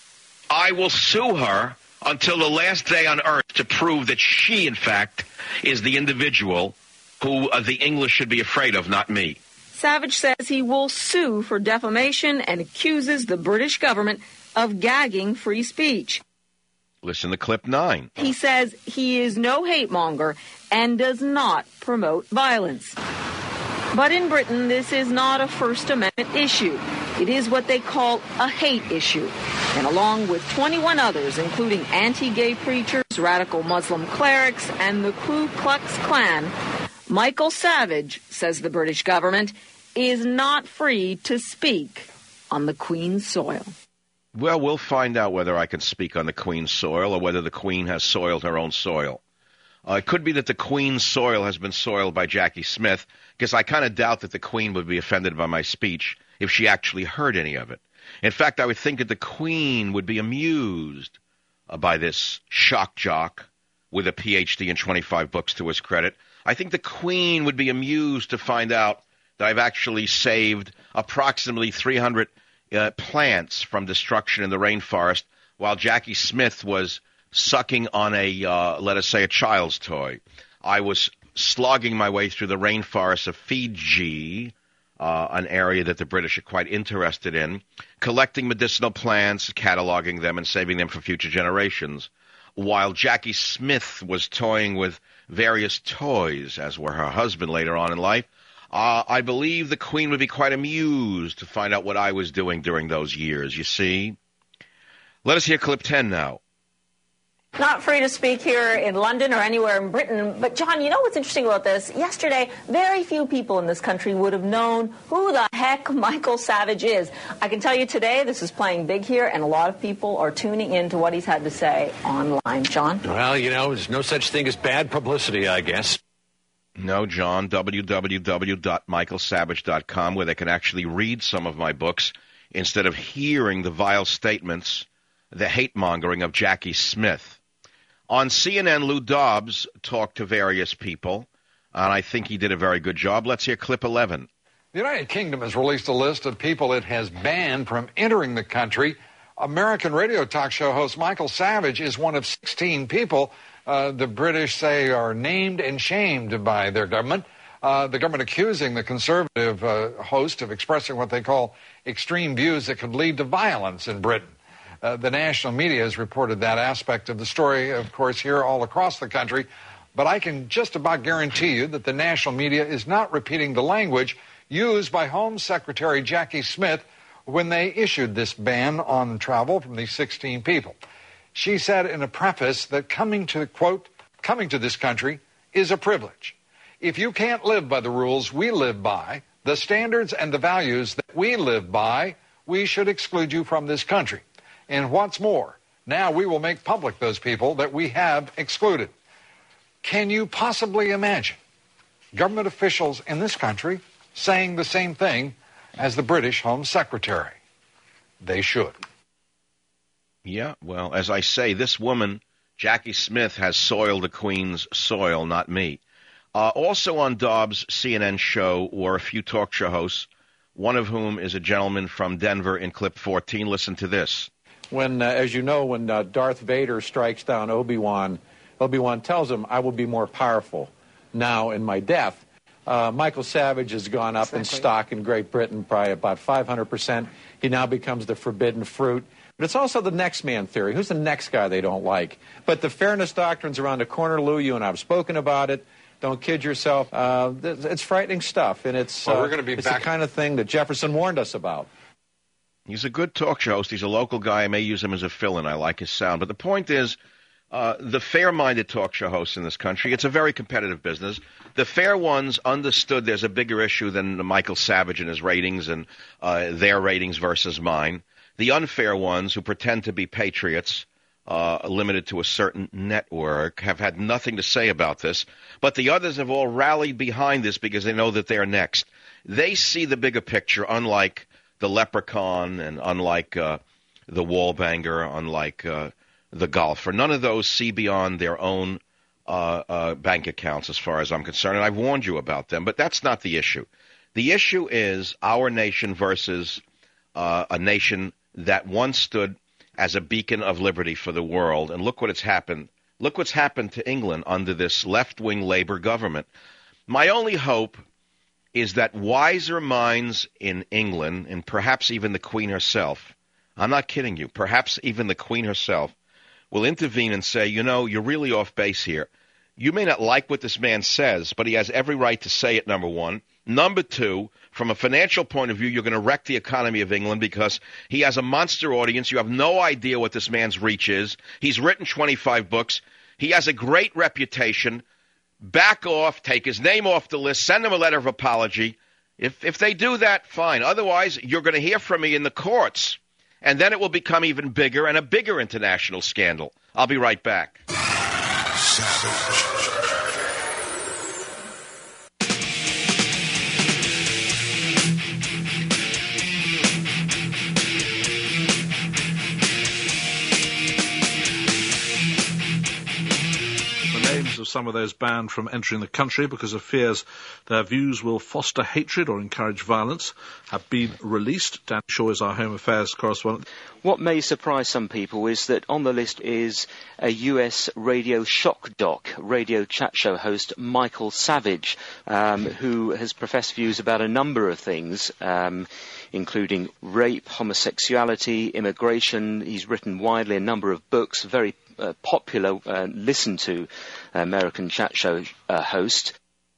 I will sue her until the last day on earth to prove that she, in fact, is the individual who uh, the English should be afraid of, not me. Savage says he will sue for defamation and accuses the British government of gagging free speech. Listen to clip nine. He says he is no hate monger and does not promote violence. But in Britain, this is not a First Amendment issue. It is what they call a hate issue. And along with twenty-one others, including anti-gay preachers, radical Muslim clerics, and the Ku Klux Klan, Michael Savage, says the British government, is not free to speak on the Queen's soil. Well, we'll find out whether I can speak on the Queen's soil or whether the Queen has soiled her own soil. Uh, it could be that the Queen's soil has been soiled by Jackie Smith, because I kind of doubt that the Queen would be offended by my speech if she actually heard any of it. In fact, I would think that the Queen would be amused uh, by this shock jock with a P H D and twenty-five books to his credit. I think the Queen would be amused to find out that I've actually saved approximately three hundred uh, plants from destruction in the rainforest while Jackie Smith was sucking on a, uh, let us say, a child's toy. I was slogging my way through the rainforests of Fiji, uh, an area that the British are quite interested in, collecting medicinal plants, cataloging them, and saving them for future generations, while Jackie Smith was toying with various toys, as were her husband later on in life. Uh, I believe the Queen would be quite amused to find out what I was doing during those years, you see. Let us hear clip ten now. Not free to speak here in London or anywhere in Britain. But, John, you know what's interesting about this? Yesterday, very few people in this country would have known who the heck Michael Savage is. I can tell you today this is playing big here, and a lot of people are tuning in to what he's had to say online. John? Well, you know, there's no such thing as bad publicity, I guess. No, John, w w w dot michael savage dot com, where they can actually read some of my books instead of hearing the vile statements, the hate-mongering of Jackie Smith. On C N N, Lou Dobbs talked to various people, and I think he did a very good job. Let's hear clip eleven. The United Kingdom has released a list of people it has banned from entering the country. American radio talk show host Michael Savage is one of sixteen people uh, the British say are named and shamed by their government. Uh, the government accusing the conservative uh, host of expressing what they call extreme views that could lead to violence in Britain. Uh, the national media has reported that aspect of the story, of course, here all across the country. But I can just about guarantee you that the national media is not repeating the language used by Home Secretary Jackie Smith when they issued this ban on travel from these sixteen people. She said in a preface that coming to, quote, coming to this country is a privilege. If you can't live by the rules we live by, the standards and the values that we live by, we should exclude you from this country. And what's more, now we will make public those people that we have excluded. Can you possibly imagine government officials in this country saying the same thing as the British Home Secretary? They should. Yeah, well, as I say, this woman, Jackie Smith, has soiled the Queen's soil, not me. Uh, also on Dobbs' C N N show were a few talk show hosts, one of whom is a gentleman from Denver in clip fourteen. Listen to this. When, uh, as you know, when uh, Darth Vader strikes down Obi-Wan, Obi-Wan tells him, I will be more powerful now in my death. Uh, Michael Savage has gone up exactly. in stock in Great Britain by about five hundred percent. He now becomes the forbidden fruit. But it's also the next man theory. Who's the next guy they don't like? But the fairness doctrine's around the corner, Lou. You and I have spoken about it. Don't kid yourself. Uh, it's frightening stuff, and it's, well, uh, we're gonna be it's back. the kind of thing that Jefferson warned us about. He's a good talk show host. He's a local guy. I may use him as a fill-in. I like his sound. But the point is, uh, the fair-minded talk show hosts in this country, it's a very competitive business. The fair ones understood there's a bigger issue than Michael Savage and his ratings and uh, their ratings versus mine. The unfair ones who pretend to be patriots, uh, limited to a certain network, have had nothing to say about this. But the others have all rallied behind this because they know that they're next. They see the bigger picture, unlike the leprechaun and unlike uh, the wallbanger, unlike uh, the golfer. None of those see beyond their own uh, uh, bank accounts as far as I'm concerned, and I've warned you about them, but that's not the issue. The issue is our nation versus uh, a nation that once stood as a beacon of liberty for the world. And look what it's happened. Look what's happened to England under this left-wing Labour government. My only hope is that wiser minds in England, and perhaps even the Queen herself, I'm not kidding you, perhaps even the Queen herself, will intervene and say, you know, you're really off base here. You may not like what this man says, but he has every right to say it, number one. Number two, from a financial point of view, you're going to wreck the economy of England because he has a monster audience. You have no idea what this man's reach is. He's written twenty-five books. He has a great reputation. Back off, take his name off the list, send him a letter of apology. If if they do that, fine. Otherwise, you're going to hear from me in the courts, and then it will become even bigger and a bigger international scandal. I'll be right back. Savage. Of some of those banned from entering the country because of fears their views will foster hatred or encourage violence have been released. Dan Shaw is our Home Affairs correspondent. What may surprise some people is that on the list is a U S radio shock doc, radio chat show host Michael Savage, um, who has professed views about a number of things, um, including rape, homosexuality, immigration. He's written widely a number of books, very uh, popular, uh, listened to American chat show uh, host.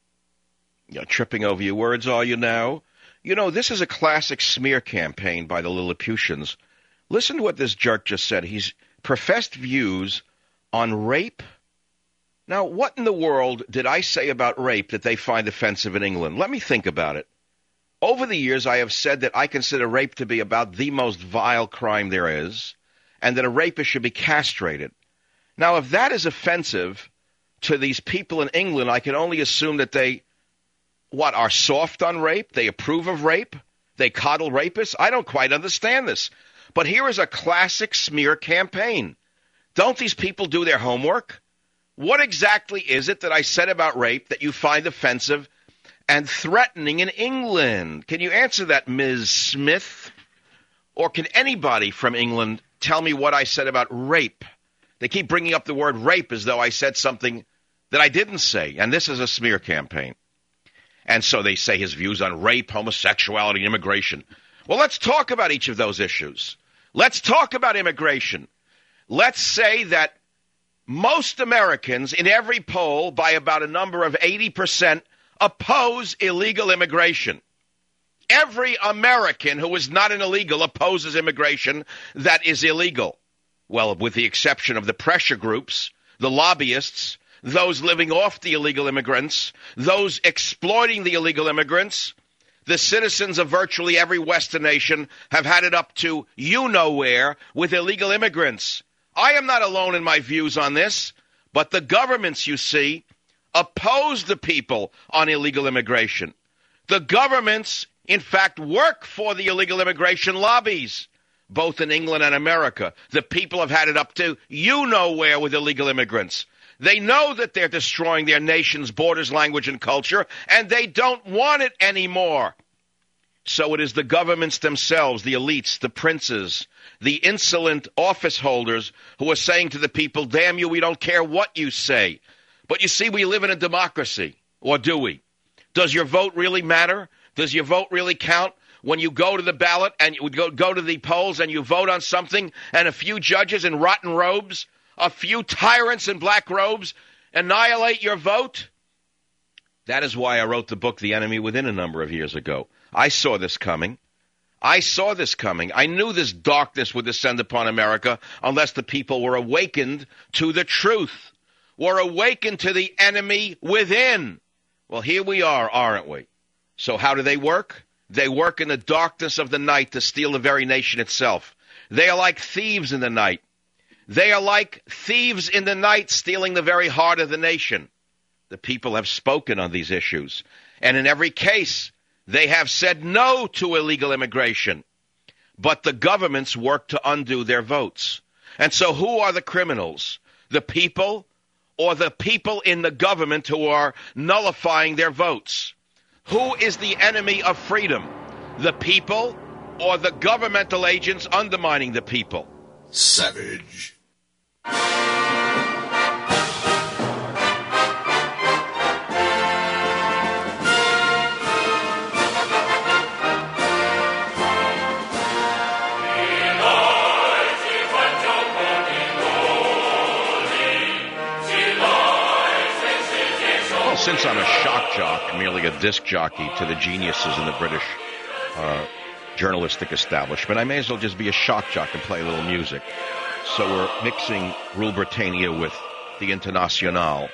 You're tripping over your words, are you now? You know, this is a classic smear campaign by the Lilliputians. Listen to what this jerk just said. He's professed views on rape. Now, what in the world did I say about rape that they find offensive in England? Let me think about it. Over the years, I have said that I consider rape to be about the most vile crime there is, and that a rapist should be castrated. Now, if that is offensive to these people in England, I can only assume that they, what, are soft on rape? They approve of rape? They coddle rapists? I don't quite understand this. But here is a classic smear campaign. Don't these people do their homework? What exactly is it that I said about rape that you find offensive and threatening in England? Can you answer that, Miz Smith? Or can anybody from England tell me what I said about rape? They keep bringing up the word rape as though I said something that I didn't say, and this is a smear campaign. And so they say his views on rape, homosexuality, and immigration. Well, let's talk about each of those issues. Let's talk about immigration. Let's say that most Americans in every poll, by about a number of eighty percent, oppose illegal immigration. Every American who is not an illegal opposes immigration that is illegal. Well, with the exception of the pressure groups, the lobbyists, those living off the illegal immigrants, those exploiting the illegal immigrants, the citizens of virtually every Western nation have had it up to you-know-where with illegal immigrants. I am not alone in my views on this, but the governments, you see, oppose the people on illegal immigration. The governments, in fact, work for the illegal immigration lobbies, both in England and America. The people have had it up to you-know-where with illegal immigrants. They know that they're destroying their nation's borders, language, and culture, and they don't want it anymore. So it is the governments themselves, the elites, the princes, the insolent office holders who are saying to the people, damn you, we don't care what you say. But you see, we live in a democracy, or do we? Does your vote really matter? Does your vote really count? When you go to the ballot and you go, go to the polls and you vote on something, and a few judges in rotten robes, a few tyrants in black robes annihilate your vote? That is why I wrote the book, The Enemy Within, a number of years ago. I saw this coming. I saw this coming. I knew this darkness would descend upon America unless the people were awakened to the truth, were awakened to the enemy within. Well, here we are, aren't we? So how do they work? They work in the darkness of the night to steal the very nation itself. They are like thieves in the night. They are like thieves in the night stealing the very heart of the nation. The people have spoken on these issues. And in every case, they have said no to illegal immigration. But the governments work to undo their votes. And so who are the criminals? The people or the people in the government who are nullifying their votes? Who is the enemy of freedom? The people or the governmental agents undermining the people? Savage. Well, since I'm a shock jock, merely a disc jockey to the geniuses in the British uh, journalistic establishment, I may as well just be a shock jock and play a little music. So we're mixing Rule Britannia with the Internationale.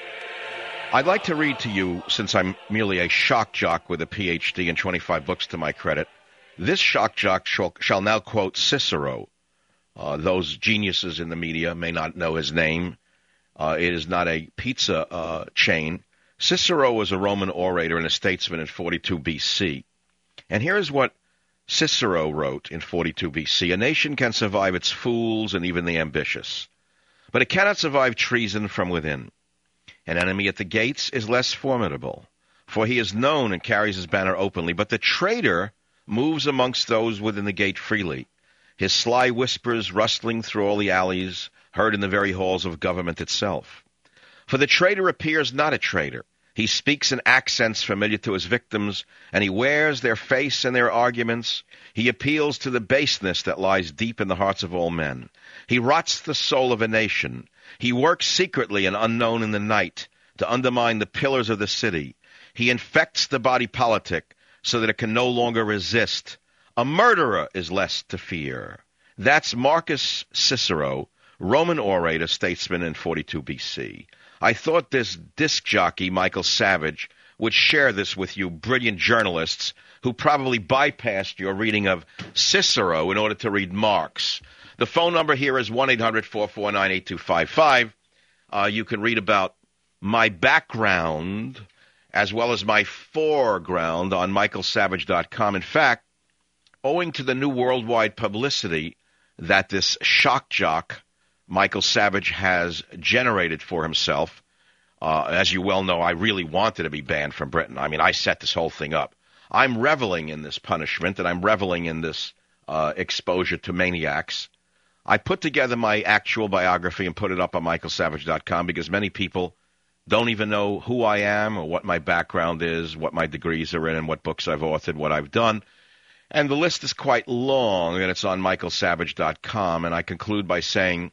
I'd like to read to you, since I'm merely a shock jock with a P H D and twenty-five books to my credit, this shock jock shall, shall now quote Cicero. Uh, those geniuses in the media may not know his name. Uh, it is not a pizza uh, chain. Cicero was a Roman orator and a statesman in forty-two B C. And here is what Cicero wrote in forty-two B C. A nation can survive its fools and even the ambitious, but it cannot survive treason from within. An enemy at the gates is less formidable, for he is known and carries his banner openly, but the traitor moves amongst those within the gate freely, his sly whispers rustling through all the alleys, heard in the very halls of government itself. For the traitor appears not a traitor. He speaks in accents familiar to his victims, and he wears their face and their arguments. He appeals to the baseness that lies deep in the hearts of all men. He rots the soul of a nation. He works secretly and unknown in the night to undermine the pillars of the city. He infects the body politic so that it can no longer resist. A murderer is less to fear. That's Marcus Cicero, Roman orator, statesman in forty-two B C. I thought this disc jockey, Michael Savage, would share this with you brilliant journalists who probably bypassed your reading of Cicero in order to read Marx. The phone number here is one eight hundred four four nine eight two five five. Uh, you can read about my background as well as my foreground on michael savage dot com. In fact, owing to the new worldwide publicity that this shock jock Michael Savage has generated for himself. Uh, as you well know, I really wanted to be banned from Britain. I mean, I set this whole thing up. I'm reveling in this punishment, and I'm reveling in this uh, exposure to maniacs. I put together my actual biography and put it up on michael savage dot com because many people don't even know who I am or what my background is, what my degrees are in, and what books I've authored, what I've done. And the list is quite long, and it's on michael savage dot com. And I conclude by saying,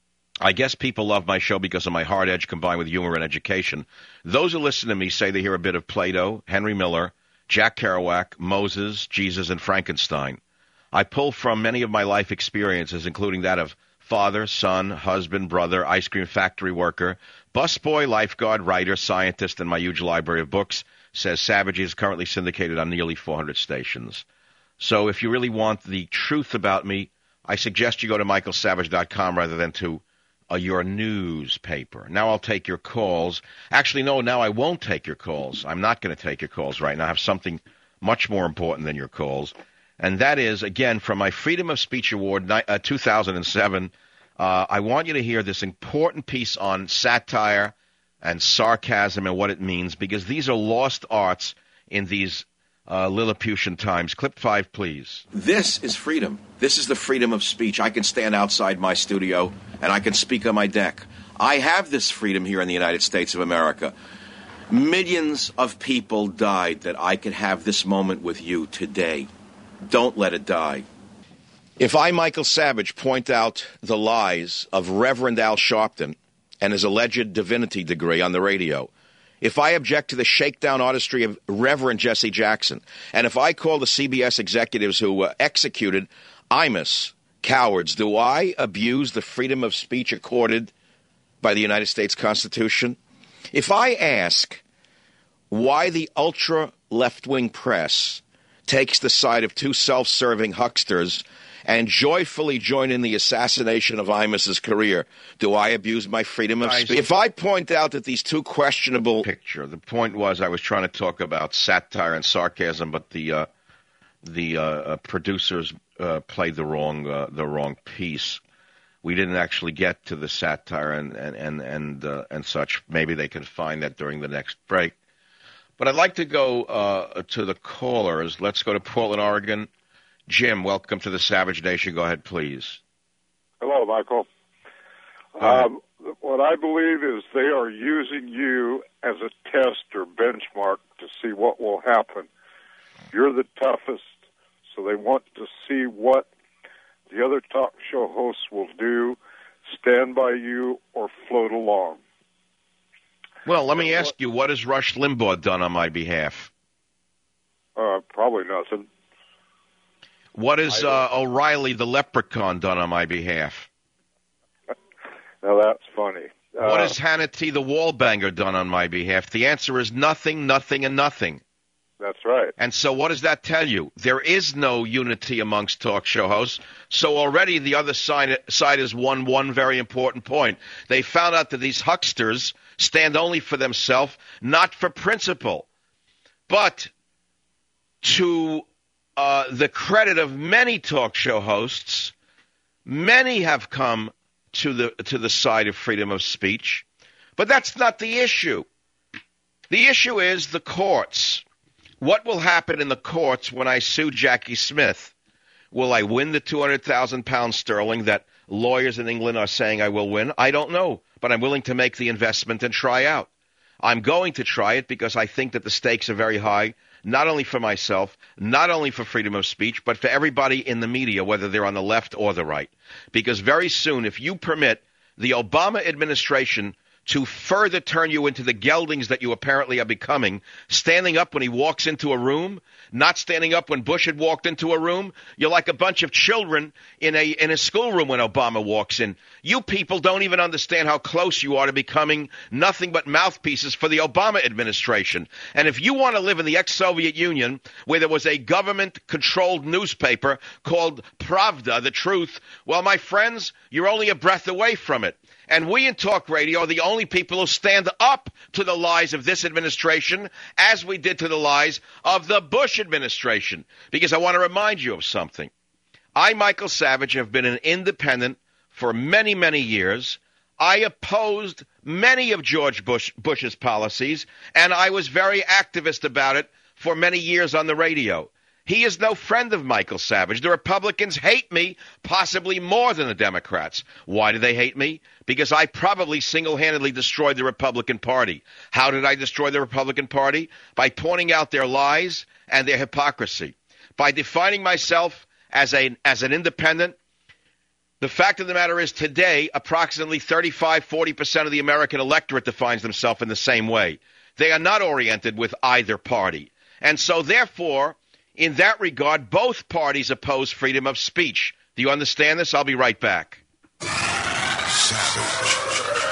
I guess people love my show because of my hard edge combined with humor and education. Those who listen to me say they hear a bit of Plato, Henry Miller, Jack Kerouac, Moses, Jesus, and Frankenstein. I pull from many of my life experiences, including that of father, son, husband, brother, ice cream factory worker, busboy, lifeguard, writer, scientist, and my huge library of books. Says Savage is currently syndicated on nearly four hundred stations. So if you really want the truth about me, I suggest you go to michael savage dot com rather than to Uh, your newspaper. Now I'll take your calls. Actually, no, now I won't take your calls. I'm not going to take your calls right now. I have something much more important than your calls. And that is, again, from my Freedom of Speech Award uh, two thousand seven, uh, I want you to hear this important piece on satire and sarcasm and what it means, because these are lost arts in these uh, Lilliputian times. Clip five, please. This is freedom. This is the freedom of speech. I can stand outside my studio and I can speak on my deck. I have this freedom here in the United States of America. Millions of people died that I could have this moment with you today. Don't let it die. If I, Michael Savage, point out the lies of Reverend Al Sharpton and his alleged divinity degree on the radio, if I object to the shakedown artistry of Reverend Jesse Jackson, and if I call the C B S executives who uh, executed Imus cowards, do I abuse the freedom of speech accorded by the United States Constitution? If I ask why the ultra-left-wing press takes the side of two self-serving hucksters and joyfully join in the assassination of Imus's career, do I abuse my freedom of speech? If I point out that these two questionable... Picture. The point was I was trying to talk about satire and sarcasm, but the uh, the uh, producers uh, played the wrong uh, the wrong piece. We didn't actually get to the satire and and and and, uh, and such. Maybe they can find that during the next break. But I'd like to go uh, to the callers. Let's go to Portland, Oregon. Jim, welcome to the Savage Nation. Go ahead, please. Hello, Michael. Um, what I believe is they are using you as a test or benchmark to see what will happen. You're the toughest, so they want to see what the other talk show hosts will do, stand by you, or float along. Well, let me ask you, what has Rush Limbaugh done on my behalf? Uh, probably nothing. What has uh, O'Reilly the leprechaun done on my behalf? Now that's funny. Uh, What has Hannity the wallbanger done on my behalf? The answer is nothing, nothing, and nothing. That's right. And so what does that tell you? There is no unity amongst talk show hosts. So already the other side, side has won one very important point. They found out that these hucksters stand only for themselves, not for principle. But to uh, the credit of many talk show hosts, many have come to the to the side of freedom of speech. But that's not the issue. The issue is the courts. What will happen in the courts when I sue Jackie Smith? Will I win the two hundred thousand pounds sterling that lawyers in England are saying I will win? I don't know, but I'm willing to make the investment and try out. I'm going to try it because I think that the stakes are very high, not only for myself, not only for freedom of speech, but for everybody in the media, whether they're on the left or the right. Because very soon, if you permit the Obama administration to further turn you into the geldings that you apparently are becoming, standing up when he walks into a room, not standing up when Bush had walked into a room. You're like a bunch of children in a in a schoolroom when Obama walks in. You people don't even understand how close you are to becoming nothing but mouthpieces for the Obama administration. And if you want to live in the ex-Soviet Union, where there was a government-controlled newspaper called Pravda, the truth, well, my friends, you're only a breath away from it. And we in talk radio are the only people who stand up to the lies of this administration, as we did to the lies of the Bush administration. Because I want to remind you of something. I, Michael Savage, have been an independent for many, many years. I opposed many of George Bush, Bush's policies, and I was very activist about it for many years on the radio. He is no friend of Michael Savage. The Republicans hate me possibly more than the Democrats. Why do they hate me? Because I probably single-handedly destroyed the Republican Party. How did I destroy the Republican Party? By pointing out their lies and their hypocrisy. By defining myself as a as an independent. The fact of the matter is today, approximately thirty-five, forty percent of the American electorate defines themselves in the same way. They are not oriented with either party. And so, therefore, in that regard, both parties oppose freedom of speech. Do you understand this? I'll be right back. Savage.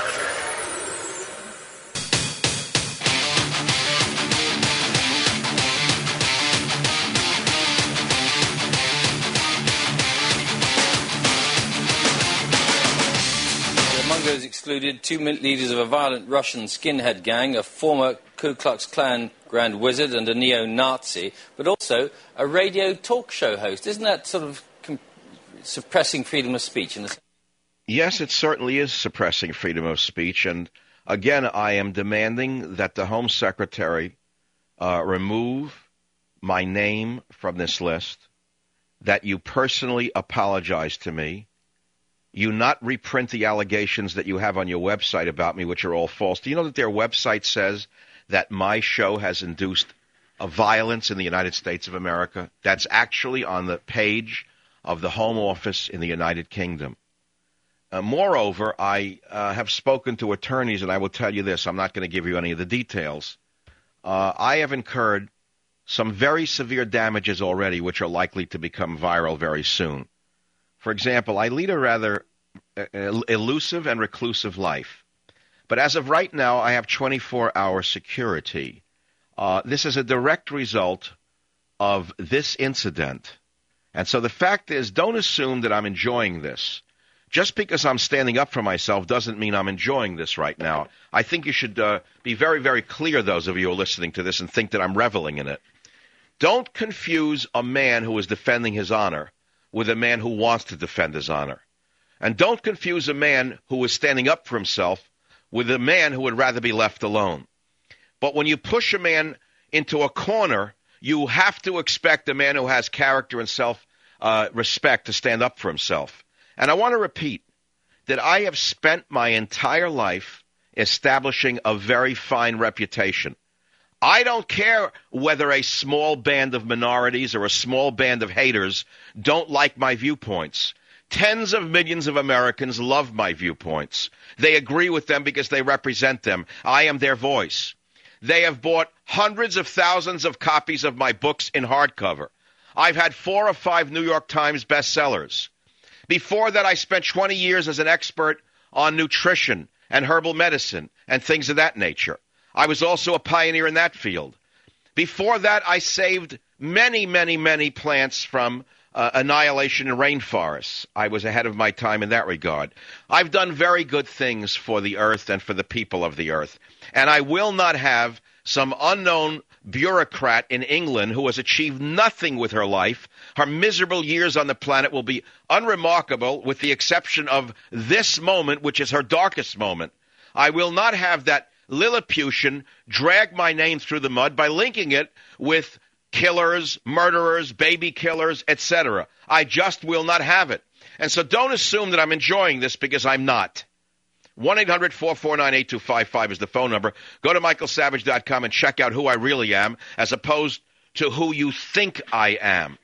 Among those excluded, two leaders of a violent Russian skinhead gang, a former Ku Klux Klan Grand Wizard and a neo-Nazi, but also a radio talk show host. Isn't that sort of comp- suppressing freedom of speech? In the- Yes, it certainly is suppressing freedom of speech. And again, I am demanding that the Home Secretary uh, remove my name from this list, that you personally apologize to me, you not reprint the allegations that you have on your website about me, which are all false. Do you know that their website says that my show has induced a violence in the United States of America? That's actually on the page of the Home Office in the United Kingdom. Uh, moreover, I uh, have spoken to attorneys, and I will tell you this. I'm not going to give you any of the details. Uh, I have incurred some very severe damages already, which are likely to become viral very soon. For example, I lead a rather uh, elusive and reclusive life. But as of right now, I have twenty-four hour security. Uh, this is a direct result of this incident. And so the fact is, don't assume that I'm enjoying this. Just because I'm standing up for myself doesn't mean I'm enjoying this right now. I think you should uh, be very, very clear, those of you who are listening to this, and think that I'm reveling in it. Don't confuse a man who is defending his honor with a man who wants to defend his honor. And don't confuse a man who is standing up for himself with a man who would rather be left alone. But when you push a man into a corner, you have to expect a man who has character and self-respect uh, to stand up for himself. And I want to repeat that I have spent my entire life establishing a very fine reputation. I don't care whether a small band of minorities or a small band of haters don't like my viewpoints. Tens of millions of Americans love my viewpoints. They agree with them because they represent them. I am their voice. They have bought hundreds of thousands of copies of my books in hardcover. I've had four or five New York Times bestsellers. Before that, I spent twenty years as an expert on nutrition and herbal medicine and things of that nature. I was also a pioneer in that field. Before that, I saved many, many, many plants from uh, annihilation in rainforests. I was ahead of my time in that regard. I've done very good things for the earth and for the people of the earth. And I will not have some unknown bureaucrat in England who has achieved nothing with her life. Her miserable years on the planet will be unremarkable with the exception of this moment, which is her darkest moment. I will not have that Lilliputian drag my name through the mud by linking it with killers, murderers, baby killers, et cetera. I just will not have it. And so don't assume that I'm enjoying this because I'm not. one eight hundred four four nine eight two five five is the phone number. Go to michael savage dot com and check out who I really am as opposed to who you think I am.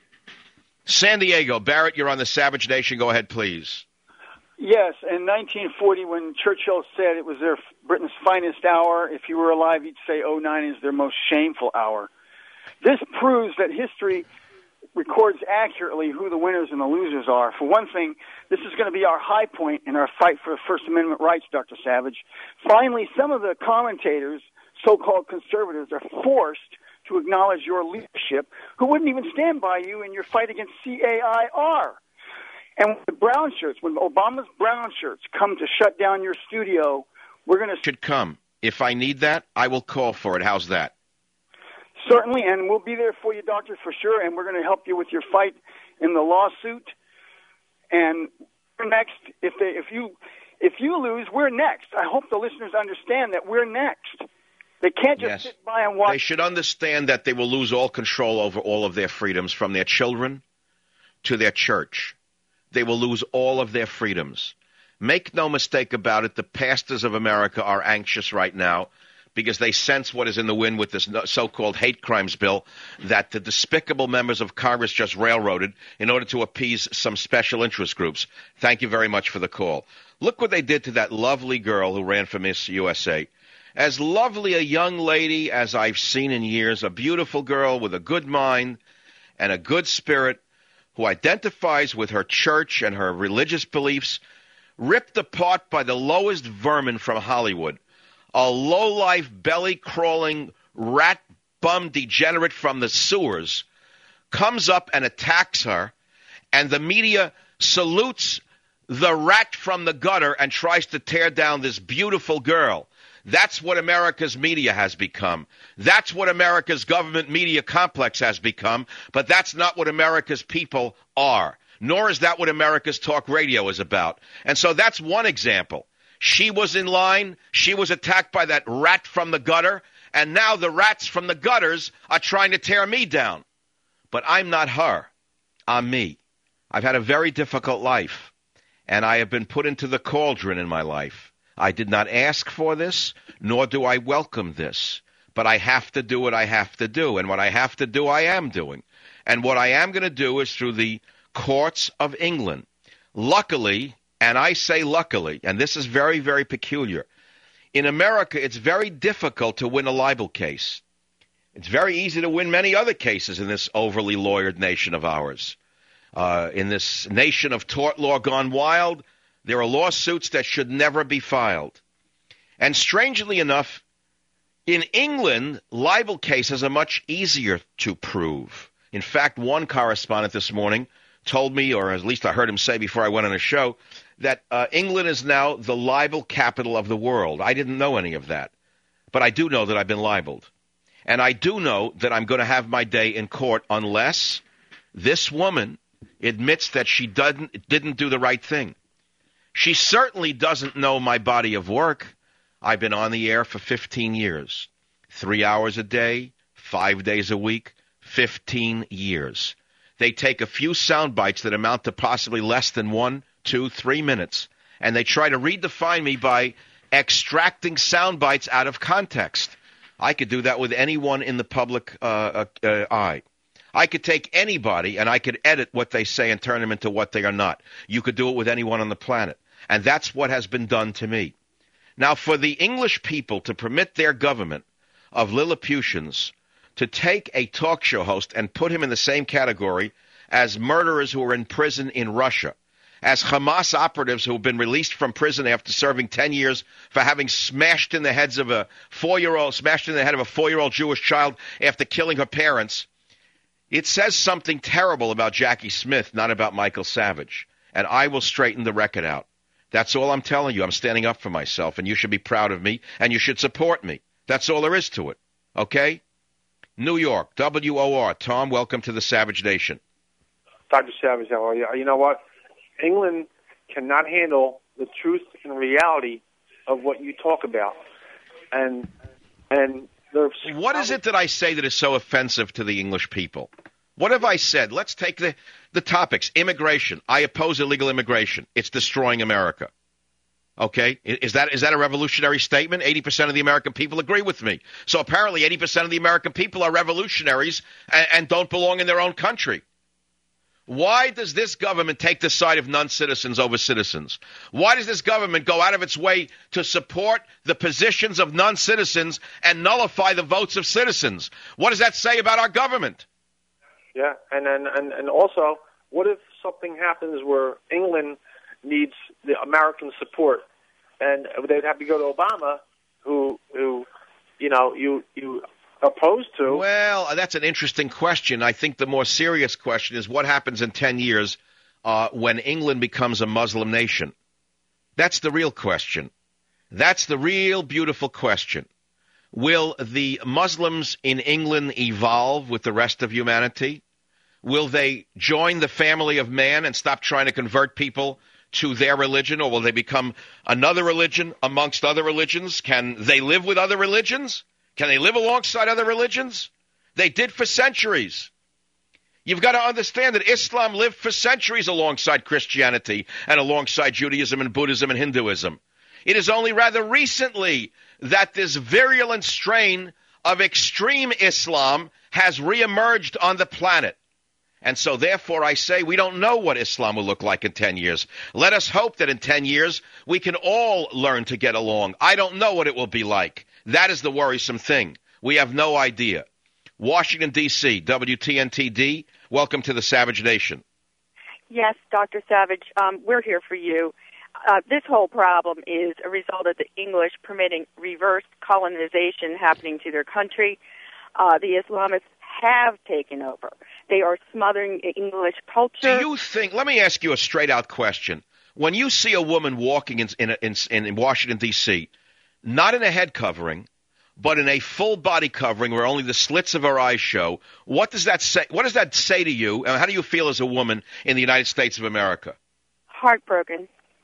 San Diego, Barrett, you're on the Savage Nation. Go ahead, please. Yes, in nineteen forty, when Churchill said it was their Britain's finest hour, if you were alive, you'd say oh nine is their most shameful hour. This proves that history records accurately who the winners and the losers are. For one thing, this is going to be our high point in our fight for First Amendment rights, Doctor Savage. Finally, some of the commentators, so-called conservatives, are forced to acknowledge your leadership, who wouldn't even stand by you in your fight against C A I R. And when the brown shirts, when Obama's brown shirts come to shut down your studio, we're going to... Should come. If I need that, I will call for it. How's that? Certainly, and we'll be there for you, Doctor, for sure, and we're going to help you with your fight in the lawsuit. And we're next. If they, if you, if you lose, we're next. I hope the listeners understand that we're next. They can't just Yes. sit by and watch. They should understand that they will lose all control over all of their freedoms, from their children to their church. They will lose all of their freedoms. Make no mistake about it, the pastors of America are anxious right now because they sense what is in the wind with this so-called hate crimes bill that the despicable members of Congress just railroaded in order to appease some special interest groups. Thank you very much for the call. Look what they did to that lovely girl who ran for Miss U S A. As lovely a young lady as I've seen in years, a beautiful girl with a good mind and a good spirit who identifies with her church and her religious beliefs, ripped apart by the lowest vermin from Hollywood, a low-life, belly-crawling, rat-bum degenerate from the sewers, comes up and attacks her, and the media salutes the rat from the gutter and tries to tear down this beautiful girl. That's what America's media has become. That's what America's government media complex has become, but that's not what America's people are. Nor is that what America's talk radio is about. And so that's one example. She was in line. She was attacked by that rat from the gutter. And now the rats from the gutters are trying to tear me down. But I'm not her. I'm me. I've had a very difficult life. And I have been put into the cauldron in my life. I did not ask for this, nor do I welcome this. But I have to do what I have to do. And what I have to do, I am doing. And what I am going to do is through the courts of England. Luckily, and I say luckily, and this is very, very peculiar, in America it's very difficult to win a libel case. It's very easy to win many other cases in this overly lawyered nation of ours. Uh, in this nation of tort law gone wild, there are lawsuits that should never be filed. And strangely enough, in England, libel cases are much easier to prove. In fact, one correspondent this morning told me, or at least I heard him say before I went on a show, that uh, England is now the libel capital of the world. I didn't know any of that. But I do know that I've been libeled. And I do know that I'm going to have my day in court unless this woman admits that she doesn't, didn't do the right thing. She certainly doesn't know my body of work. I've been on the air for fifteen years. Three hours a day, five days a week, fifteen years. They take a few sound bites that amount to possibly less than one, two, three minutes, and they try to redefine me by extracting sound bites out of context. I could do that with anyone in the public uh, uh, uh, eye. I could take anybody and I could edit what they say and turn them into what they are not. You could do it with anyone on the planet. And that's what has been done to me. Now, for the English people to permit their government of Lilliputians to take a talk show host and put him in the same category as murderers who are in prison in Russia, as Hamas operatives who have been released from prison after serving ten years for having smashed in the heads of a four-year-old, smashed in the head of a four-year-old Jewish child after killing her parents, it says something terrible about Jackie Smith, not about Michael Savage. And I will straighten the record out. That's all I'm telling you. I'm standing up for myself, and you should be proud of me, and you should support me. That's all there is to it. Okay? New York, W O R. Tom, welcome to the Savage Nation. Doctor Savage, how are you? You know what? England cannot handle the truth and reality of what you talk about. And and there's What is it that I say that is so offensive to the English people? What have I said? Let's take the, the topics. Immigration. I oppose illegal immigration. It's destroying America. Okay? Is that is that a revolutionary statement? eighty percent of the American people agree with me. So apparently eighty percent of the American people are revolutionaries and, and don't belong in their own country. Why does this government take the side of non-citizens over citizens? Why does this government go out of its way to support the positions of non-citizens and nullify the votes of citizens? What does that say about our government? Yeah, and and, and, and also, what if something happens where England needs the American support, and they'd have to go to Obama, who, who you know, you you opposed to? Well, that's an interesting question. I think the more serious question is what happens in ten years uh, when England becomes a Muslim nation. That's the real question. That's the real beautiful question. Will the Muslims in England evolve with the rest of humanity? Will they join the family of man and stop trying to convert people to their religion, or will they become another religion amongst other religions? Can they live with other religions? Can they live alongside other religions? They did for centuries. You've got to understand that Islam lived for centuries alongside Christianity and alongside Judaism and Buddhism and Hinduism. It is only rather recently that this virulent strain of extreme Islam has reemerged on the planet. And so, therefore, I say we don't know what Islam will look like in ten years. Let us hope that in ten years we can all learn to get along. I don't know what it will be like. That is the worrisome thing. We have no idea. Washington, D C, W T N T D, welcome to the Savage Nation. Yes, Doctor Savage, um, we're here for you. Uh, this whole problem is a result of the English permitting reverse colonization happening to their country. Uh, the Islamists have taken over. They are smothering English culture. Do you think, let me ask you a straight-out question. When you see a woman walking in, in, in, in Washington, D C, not in a head covering, but in a full body covering where only the slits of her eyes show, what does that say, what does that say to you, and how do you feel as a woman in the United States of America? Heartbroken.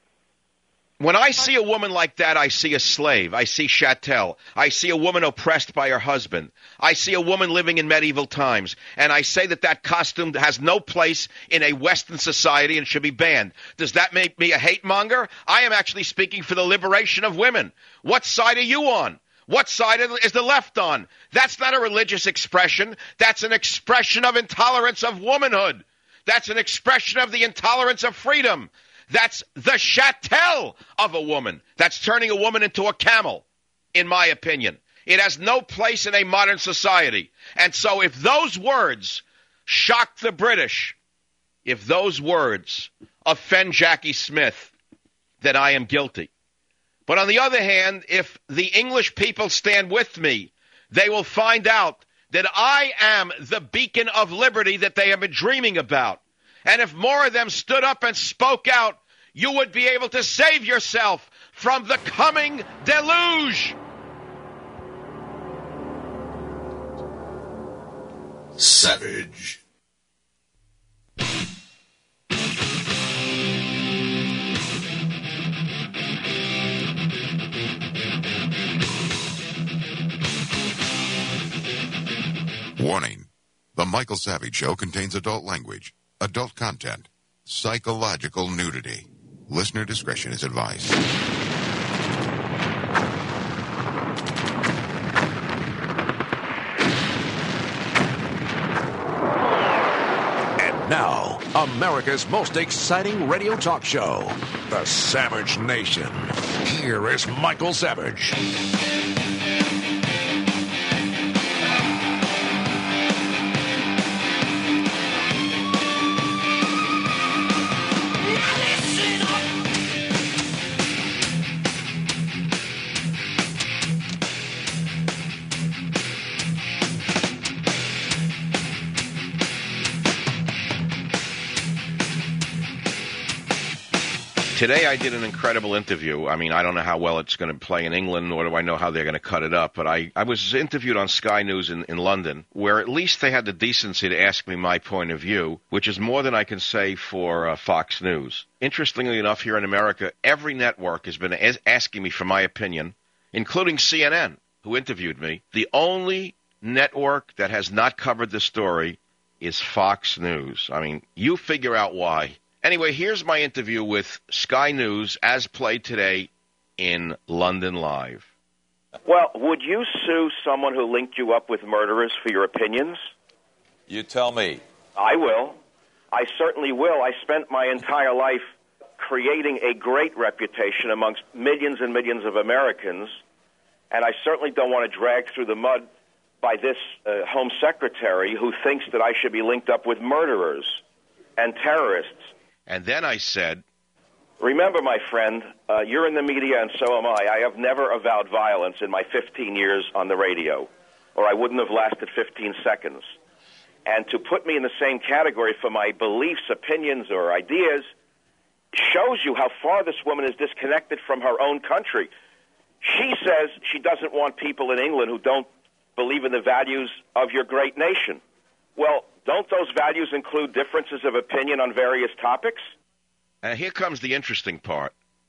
When I see a woman like that, I see a slave. I see chattel. I see a woman oppressed by her husband. I see a woman living in medieval times. And I say that that costume has no place in a Western society and should be banned. Does that make me a hate monger? I am actually speaking for the liberation of women. What side are you on? What side is the left on? That's not a religious expression. That's an expression of intolerance of womanhood. That's an expression of the intolerance of freedom. That's the chattel of a woman. That's turning a woman into a camel, in my opinion. It has no place in a modern society. And so if those words shock the British, if those words offend Jackie Smith, then I am guilty. But on the other hand, if the English people stand with me, they will find out that I am the beacon of liberty that they have been dreaming about. And if more of them stood up and spoke out, you would be able to save yourself from the coming deluge. Savage. Warning. The Michael Savage Show contains adult language, adult content, psychological nudity. Listener discretion is advised. And now, America's most exciting radio talk show, The Savage Nation. Here is Michael Savage. Today I did an incredible interview. I mean, I don't know how well it's going to play in England, nor do I know how they're going to cut it up, but I, I was interviewed on Sky News in, in London, where at least they had the decency to ask me my point of view, which is more than I can say for uh, Fox News. Interestingly enough, here in America, every network has been as- asking me for my opinion, including C N N, who interviewed me. The only network that has not covered the story is Fox News. I mean, you figure out why. Anyway, here's my interview with Sky News as played today in London Live. Well, would you sue someone who linked you up with murderers for your opinions? You tell me. I will. I certainly will. I spent my entire life creating a great reputation amongst millions and millions of Americans, and I certainly don't want to drag through the mud by this uh, Home Secretary who thinks that I should be linked up with murderers and terrorists. And then I said, remember, my friend, uh, you're in the media and so am I. I have never avowed violence in my fifteen years on the radio, or I wouldn't have lasted fifteen seconds. And to put me in the same category for my beliefs, opinions, or ideas shows you how far this woman is disconnected from her own country. She says she doesn't want people in England who don't believe in the values of your great nation. Well, don't those values include differences of opinion on various topics? And here comes the interesting part.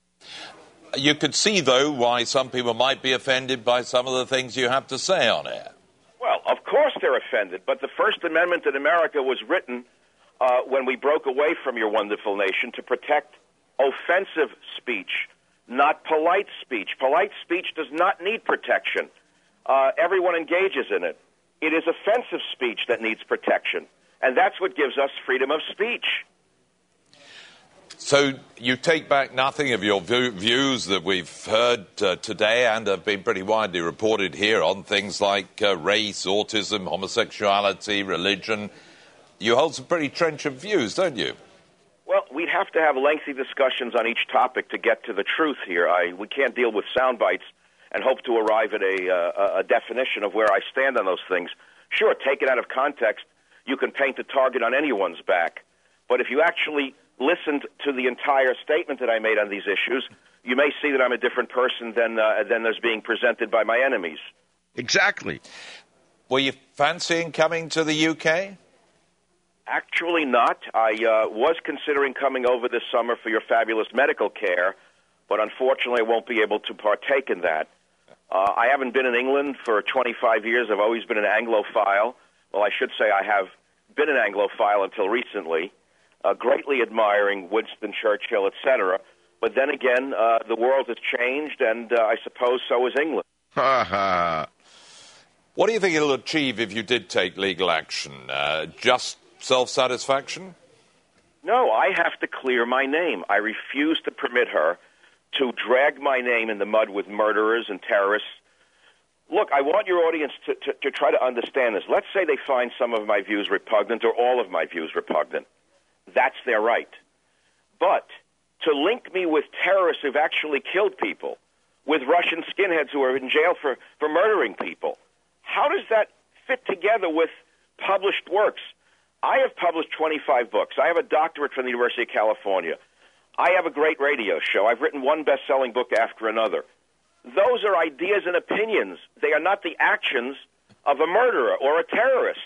You could see, though, why some people might be offended by some of the things you have to say on air. Well, of course they're offended, but the First Amendment in America was written uh, when we broke away from your wonderful nation to protect offensive speech, not polite speech. Polite speech does not need protection. Uh, everyone engages in it. It is offensive speech that needs protection, and that's what gives us freedom of speech. So you take back nothing of your view- views that we've heard uh, today and have been pretty widely reported here on things like uh, race, autism, homosexuality, religion. You hold some pretty trenchant views, don't you? Well, we'd have to have lengthy discussions on each topic to get to the truth here. I, we can't deal with sound bites and hope to arrive at a, uh, a definition of where I stand on those things. Sure, taken out of context, you can paint a target on anyone's back. But if you actually listened to the entire statement that I made on these issues, you may see that I'm a different person than, uh, than is being presented by my enemies. Exactly. Were you fancying coming to the U K? Actually not. I uh, was considering coming over this summer for your fabulous medical care, but unfortunately I won't be able to partake in that. Uh, I haven't been in England for twenty-five years. I've always been an Anglophile. Well, I should say I have been an Anglophile until recently, uh, greatly admiring Winston Churchill, et cetera. But then again, uh, the world has changed, and uh, I suppose so has England. Ha ha. What do you think it'll achieve if you did take legal action? Uh, just self-satisfaction? No, I have to clear my name. I refuse to permit her to drag my name in the mud with murderers and terrorists. Look, I want your audience to, to, to try to understand this. Let's say they find some of my views repugnant or all of my views repugnant. That's their right. But to link me with terrorists who've actually killed people, with Russian skinheads who are in jail for, for murdering people, how does that fit together with published works? I have published twenty-five books. I have a doctorate from the University of California. I have a great radio show. I've written one best-selling book after another. Those are ideas and opinions. They are not the actions of a murderer or a terrorist.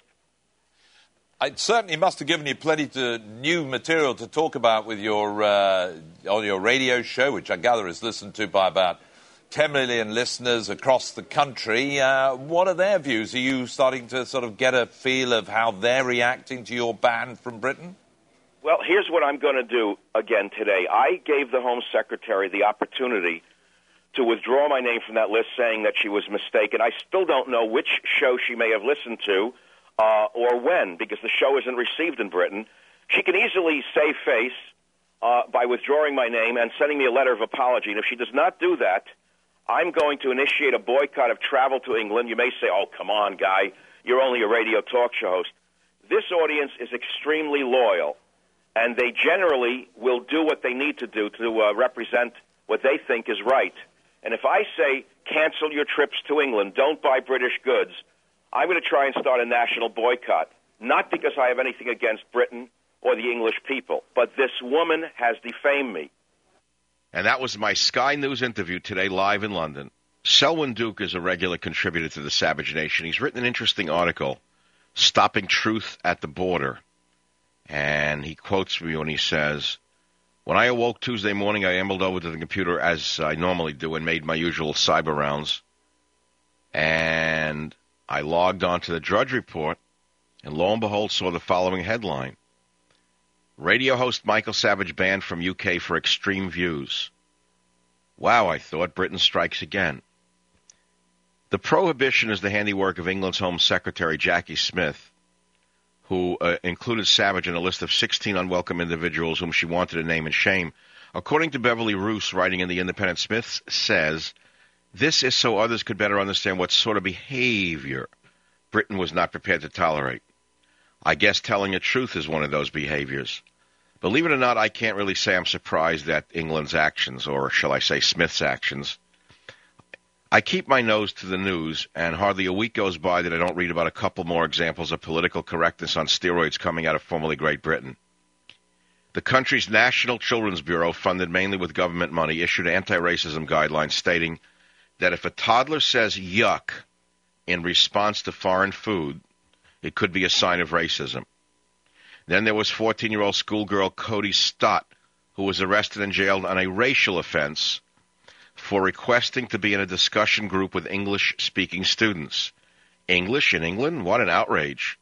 It certainly must have given you plenty to new material to talk about with your uh, on your radio show, which I gather is listened to by about ten million listeners across the country. Uh, what are their views? Are you starting to sort of get a feel of how they're reacting to your ban from Britain? Well, here's what I'm going to do again today. I gave the Home Secretary the opportunity to withdraw my name from that list, saying that she was mistaken. I still don't know which show she may have listened to uh, or when, because the show isn't received in Britain. She can easily save face uh, by withdrawing my name and sending me a letter of apology. And if she does not do that, I'm going to initiate a boycott of travel to England. You may say, oh, come on, guy, you're only a radio talk show host. This audience is extremely loyal, and they generally will do what they need to do to uh, represent what they think is right. And if I say, cancel your trips to England, don't buy British goods, I'm going to try and start a national boycott, not because I have anything against Britain or the English people, but this woman has defamed me. And that was my Sky News interview today live in London. Selwyn Duke is a regular contributor to the Savage Nation. He's written an interesting article, Stopping Truth at the Border. And he quotes me when he says, when I awoke Tuesday morning, I ambled over to the computer as I normally do and made my usual cyber rounds. And I logged on to the Drudge Report, and lo and behold, saw the following headline. Radio host Michael Savage banned from U K for extreme views. Wow, I thought, Britain strikes again. The prohibition is the handiwork of England's Home Secretary Jackie Smith, who uh, included Savage in a list of sixteen unwelcome individuals whom she wanted to name and shame. According to Beverly Roos, writing in The Independent, Smith says, this is so others could better understand what sort of behavior Britain was not prepared to tolerate. I guess telling the truth is one of those behaviors. Believe it or not, I can't really say I'm surprised at England's actions, or shall I say Smith's actions. I keep my nose to the news, and hardly a week goes by that I don't read about a couple more examples of political correctness on steroids coming out of formerly Great Britain. The country's National Children's Bureau, funded mainly with government money, issued anti-racism guidelines stating that if a toddler says yuck in response to foreign food, it could be a sign of racism. Then there was fourteen-year-old schoolgirl Cody Stott, who was arrested and jailed on a racial offense for requesting to be in a discussion group with English-speaking students. English in England? What an outrage.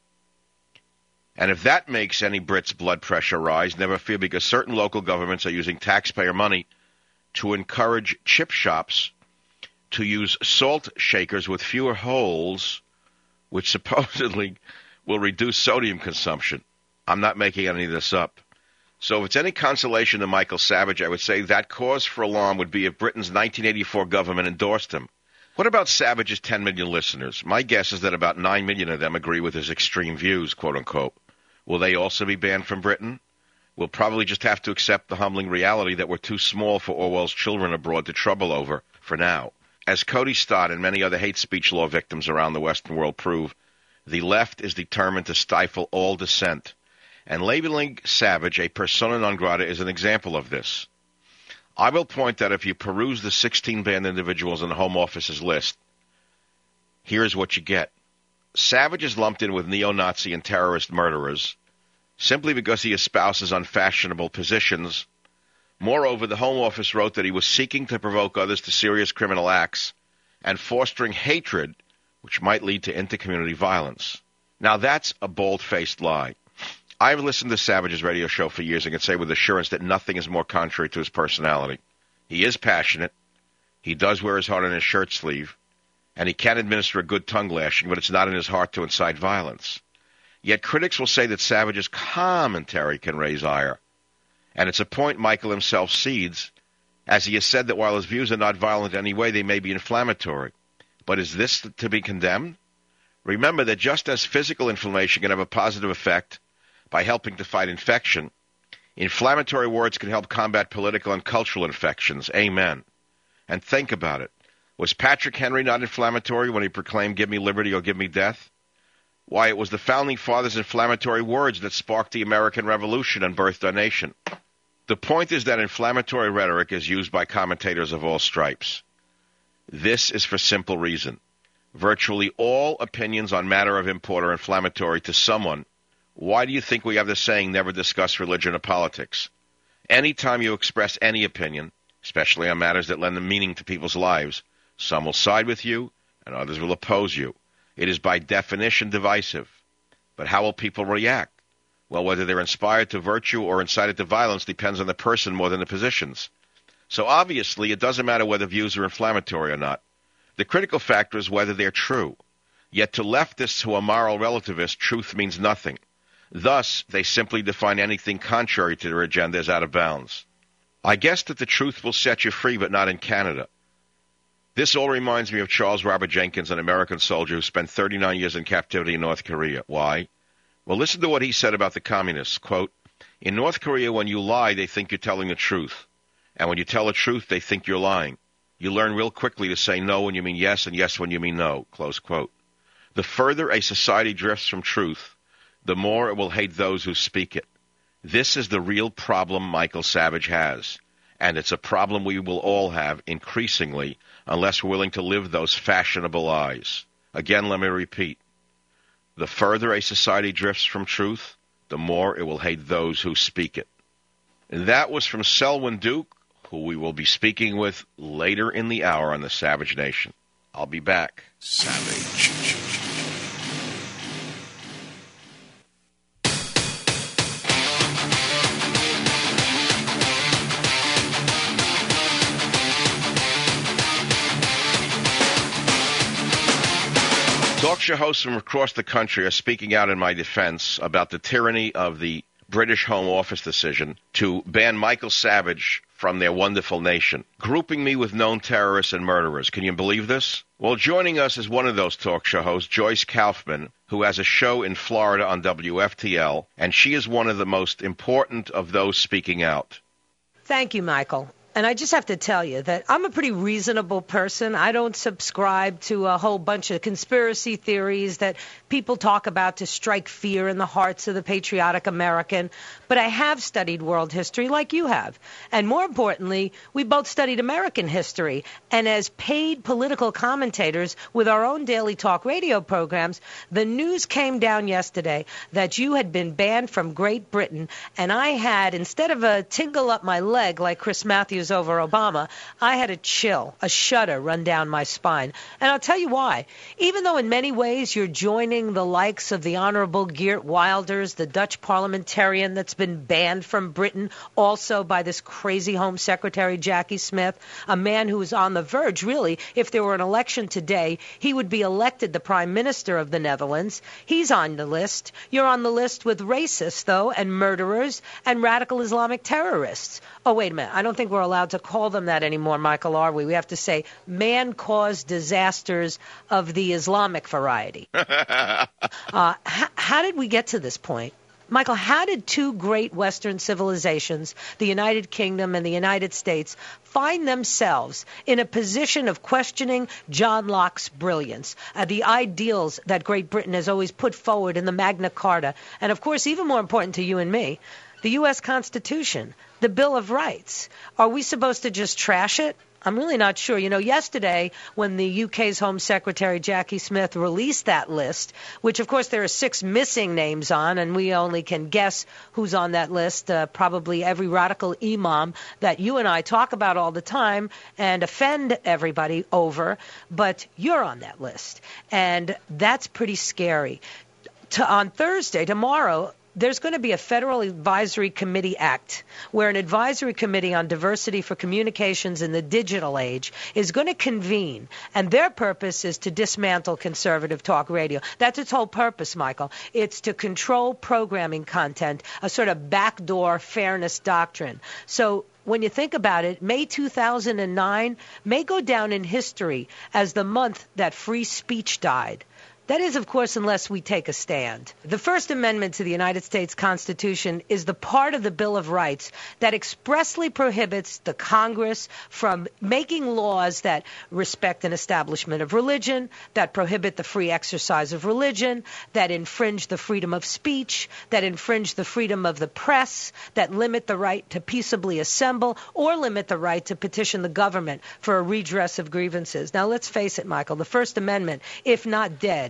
And if that makes any Brits' blood pressure rise, never fear, because certain local governments are using taxpayer money to encourage chip shops to use salt shakers with fewer holes, which supposedly will reduce sodium consumption. I'm not making any of this up. So if it's any consolation to Michael Savage, I would say that cause for alarm would be if Britain's nineteen eighty-four government endorsed him. What about Savage's ten million listeners? My guess is that about nine million of them agree with his extreme views, quote-unquote. Will they also be banned from Britain? We'll probably just have to accept the humbling reality that we're too small for Orwell's children abroad to trouble over for now. As Cody Stott and many other hate speech law victims around the Western world prove, the left is determined to stifle all dissent. And labeling Savage a persona non grata is an example of this. I will point that if you peruse the sixteen banned individuals in the Home Office's list, here's what you get. Savage is lumped in with neo-Nazi and terrorist murderers simply because he espouses unfashionable positions. Moreover, the Home Office wrote that he was seeking to provoke others to serious criminal acts and fostering hatred, which might lead to intercommunity violence. Now, that's a bold-faced lie. I've listened to Savage's radio show for years and can say with assurance that nothing is more contrary to his personality. He is passionate, he does wear his heart on his shirt sleeve, and he can administer a good tongue lashing, but it's not in his heart to incite violence. Yet critics will say that Savage's commentary can raise ire, and it's a point Michael himself cedes, as he has said that while his views are not violent in any way, they may be inflammatory. But is this to be condemned? Remember that just as physical inflammation can have a positive effect by helping to fight infection, inflammatory words can help combat political and cultural infections. Amen. And think about it. Was Patrick Henry not inflammatory when he proclaimed, give me liberty or give me death? Why, it was the Founding Fathers' inflammatory words that sparked the American Revolution and birthed our nation. The point is that inflammatory rhetoric is used by commentators of all stripes. This is for simple reason. Virtually all opinions on matter of import are inflammatory to someone. Why do you think we have the saying, never discuss religion or politics? Anytime you express any opinion, especially on matters that lend a meaning to people's lives. Some will side with you, and others will oppose you. It is by definition divisive. But how will people react? Well, whether they're inspired to virtue or incited to violence depends on the person more than the positions. So obviously, it doesn't matter whether views are inflammatory or not. The critical factor is whether they're true. Yet to leftists who are moral relativists, truth means nothing. Thus, they simply define anything contrary to their agenda as out of bounds. I guess that the truth will set you free, but not in Canada. This all reminds me of Charles Robert Jenkins, an American soldier who spent thirty-nine years in captivity in North Korea. Why? Well, listen to what he said about the communists. Quote, in North Korea, when you lie, they think you're telling the truth. And when you tell the truth, they think you're lying. You learn real quickly to say no when you mean yes and yes when you mean no. Close quote. The further a society drifts from truth, the more it will hate those who speak it. This is the real problem Michael Savage has. And it's a problem we will all have increasingly unless we're willing to live those fashionable lies. Again, let me repeat. The further a society drifts from truth, the more it will hate those who speak it. And that was from Selwyn Duke, who we will be speaking with later in the hour on the Savage Nation. I'll be back. Savage. Talk show hosts from across the country are speaking out in my defense about the tyranny of the British Home Office decision to ban Michael Savage from their wonderful nation, grouping me with known terrorists and murderers. Can you believe this? Well, joining us is one of those talk show hosts, Joyce Kaufman, who has a show in Florida on W F T L, and she is one of the most important of those speaking out. Thank you, Michael. And I just have to tell you that I'm a pretty reasonable person. I don't subscribe to a whole bunch of conspiracy theories that people talk about to strike fear in the hearts of the patriotic American. But I have studied world history like you have. And more importantly, we both studied American history. And as paid political commentators with our own daily talk radio programs, the news came down yesterday that you had been banned from Great Britain. And I had, instead of a tingle up my leg like Chris Matthews over Obama, I had a chill, a shudder run down my spine. And I'll tell you why. Even though in many ways you're joining the likes of the Honorable Geert Wilders, the Dutch parliamentarian that's been banned from Britain, also by this crazy Home Secretary Jackie Smith, a man who is on the verge, really, if there were an election today, he would be elected the Prime Minister of the Netherlands. He's on the list. You're on the list with racists, though, and murderers and radical Islamic terrorists. Oh, wait a minute. I don't think we're allowed to call them that anymore, Michael, are we? We have to say man-caused disasters of the Islamic variety. uh, h- how did we get to this point? Michael, how did two great Western civilizations, the United Kingdom and the United States, find themselves in a position of questioning John Locke's brilliance, uh, the ideals that Great Britain has always put forward in the Magna Carta, and, of course, even more important to you and me, the U S Constitution, the Bill of Rights? Are we supposed to just trash it? I'm really not sure. You know, yesterday when the U K's Home Secretary Jackie Smith released that list, which, of course, there are six missing names on, and we only can guess who's on that list, uh, probably every radical imam that you and I talk about all the time and offend everybody over, but you're on that list. And that's pretty scary. To, on Thursday, tomorrow, there's going to be a Federal Advisory Committee Act where an advisory committee on diversity for communications in the digital age is going to convene, and their purpose is to dismantle conservative talk radio. That's its whole purpose, Michael. It's to control programming content, a sort of backdoor fairness doctrine. So when you think about it, May two thousand nine may go down in history as the month that free speech died. That is, of course, unless we take a stand. The First Amendment to the United States Constitution is the part of the Bill of Rights that expressly prohibits the Congress from making laws that respect an establishment of religion, that prohibit the free exercise of religion, that infringe the freedom of speech, that infringe the freedom of the press, that limit the right to peaceably assemble, or limit the right to petition the government for a redress of grievances. Now, let's face it, Michael, the First Amendment, if not dead,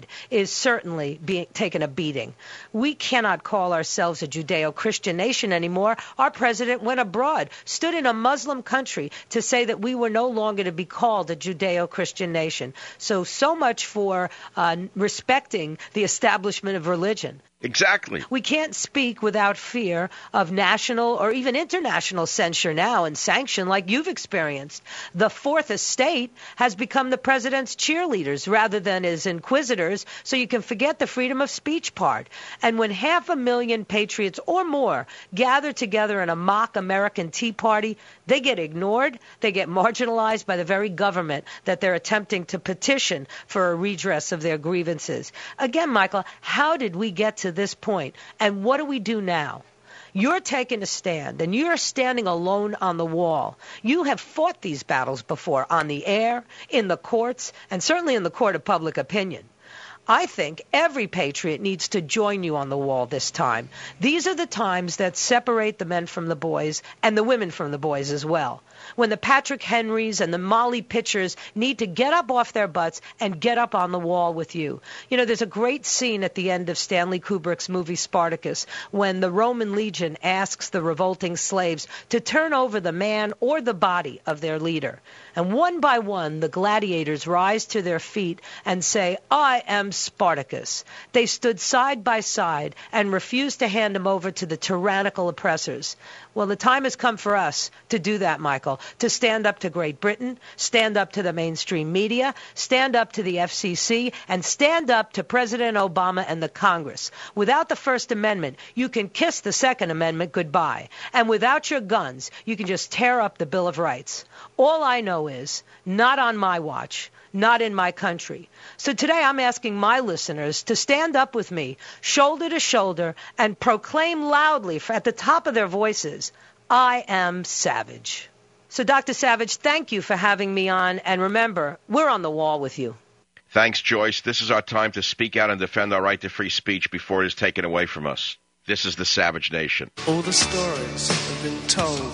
is certainly being taken a beating. We cannot call ourselves a Judeo-Christian nation anymore. Our president went abroad, stood in a Muslim country to say that we were no longer to be called a Judeo-Christian nation. So, so much for uh, respecting the establishment of religion. Exactly. We can't speak without fear of national or even international censure now and sanction like you've experienced. The Fourth Estate has become the president's cheerleaders rather than his inquisitors, so you can forget the freedom of speech part. And when half a million patriots or more gather together in a mock American Tea Party, they get ignored, they get marginalized by the very government that they're attempting to petition for a redress of their grievances. Again, Michael, how did we get to this point, and what do we do now? You're taking a stand, and you're standing alone on the wall. You have fought these battles before, on the air, in the courts, and certainly in the court of public opinion. I think every patriot needs to join you on the wall this time. These are the times that separate the men from the boys, and the women from the boys as well. When the Patrick Henrys and the Molly Pitchers need to get up off their butts and get up on the wall with you. You know, there's a great scene at the end of Stanley Kubrick's movie Spartacus when the Roman legion asks the revolting slaves to turn over the man or the body of their leader. And one by one, the gladiators rise to their feet and say, "I am Spartacus." They stood side by side and refused to hand him over to the tyrannical oppressors. Well, the time has come for us to do that, Michael, to stand up to Great Britain, stand up to the mainstream media, stand up to the F C C, and stand up to President Obama and the Congress. Without the First Amendment, you can kiss the Second Amendment goodbye. And without your guns, you can just tear up the Bill of Rights. All I know is, not on my watch, not in my country. So today I'm asking my listeners to stand up with me, shoulder to shoulder, and proclaim loudly at the top of their voices, "I am Savage." So, Doctor Savage, thank you for having me on, and remember, we're on the wall with you. Thanks, Joyce. This is our time to speak out and defend our right to free speech before it is taken away from us. This is the Savage Nation. All the stories have been told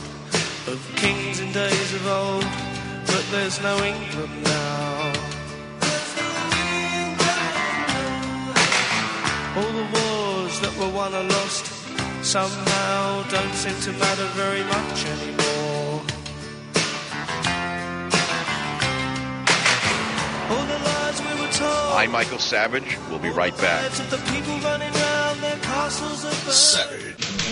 of kings in days of old, but there's no England now. All the wars that were won or lost somehow don't seem to matter very much anymore. All the lies we were told. I'm Michael Savage. We'll be right back. Of the people running round their castles of Savage.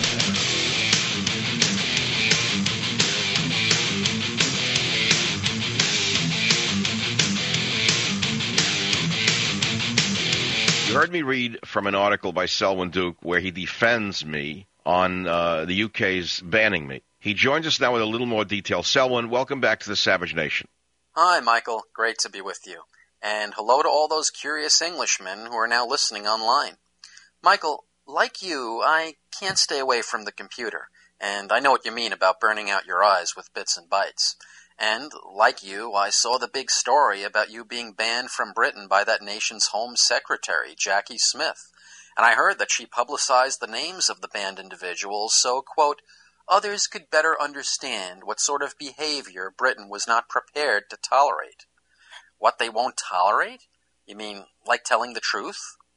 You heard me read from an article by Selwyn Duke where he defends me on uh, the U K's banning me. He joins us now with a little more detail. Selwyn, welcome back to the Savage Nation. Hi, Michael. Great to be with you. And hello to all those curious Englishmen who are now listening online. Michael, like you, I can't stay away from the computer, and I know what you mean about burning out your eyes with bits and bytes. And, like you, I saw the big story about you being banned from Britain by that nation's Home Secretary, Jackie Smith. And I heard that she publicized the names of the banned individuals so, quote, others could better understand what sort of behavior Britain was not prepared to tolerate. What they won't tolerate? You mean, like telling the truth?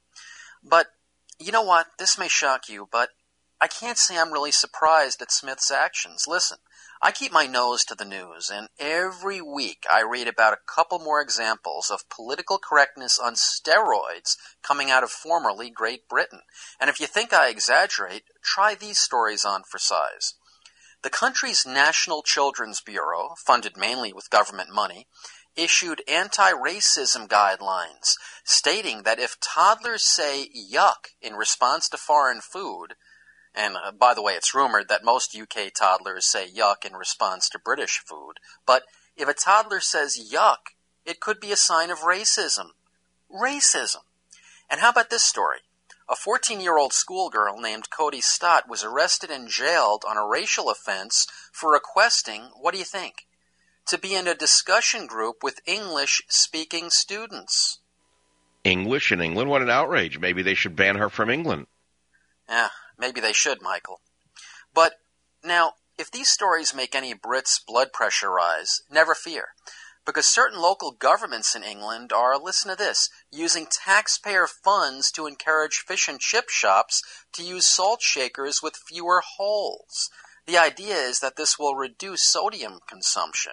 But, you know what, this may shock you, but I can't say I'm really surprised at Smith's actions. Listen, I keep my nose to the news, and every week I read about a couple more examples of political correctness on steroids coming out of formerly Great Britain. And if you think I exaggerate, try these stories on for size. The country's National Children's Bureau, funded mainly with government money, issued anti-racism guidelines stating that if toddlers say yuck in response to foreign food, and uh, by the way, it's rumored that most U K toddlers say yuck in response to British food, but if a toddler says yuck, it could be a sign of racism. Racism. And how about this story? A fourteen-year-old schoolgirl named Cody Stott was arrested and jailed on a racial offense for requesting, what do you think? To be in a discussion group with English-speaking students. English in England? What an outrage. Maybe they should ban her from England. Yeah, maybe they should, Michael. But, now, if these stories make any Brits' blood pressure rise, never fear. because certain local governments in England are, listen to this, using taxpayer funds to encourage fish and chip shops to use salt shakers with fewer holes. The idea is that this will reduce sodium consumption.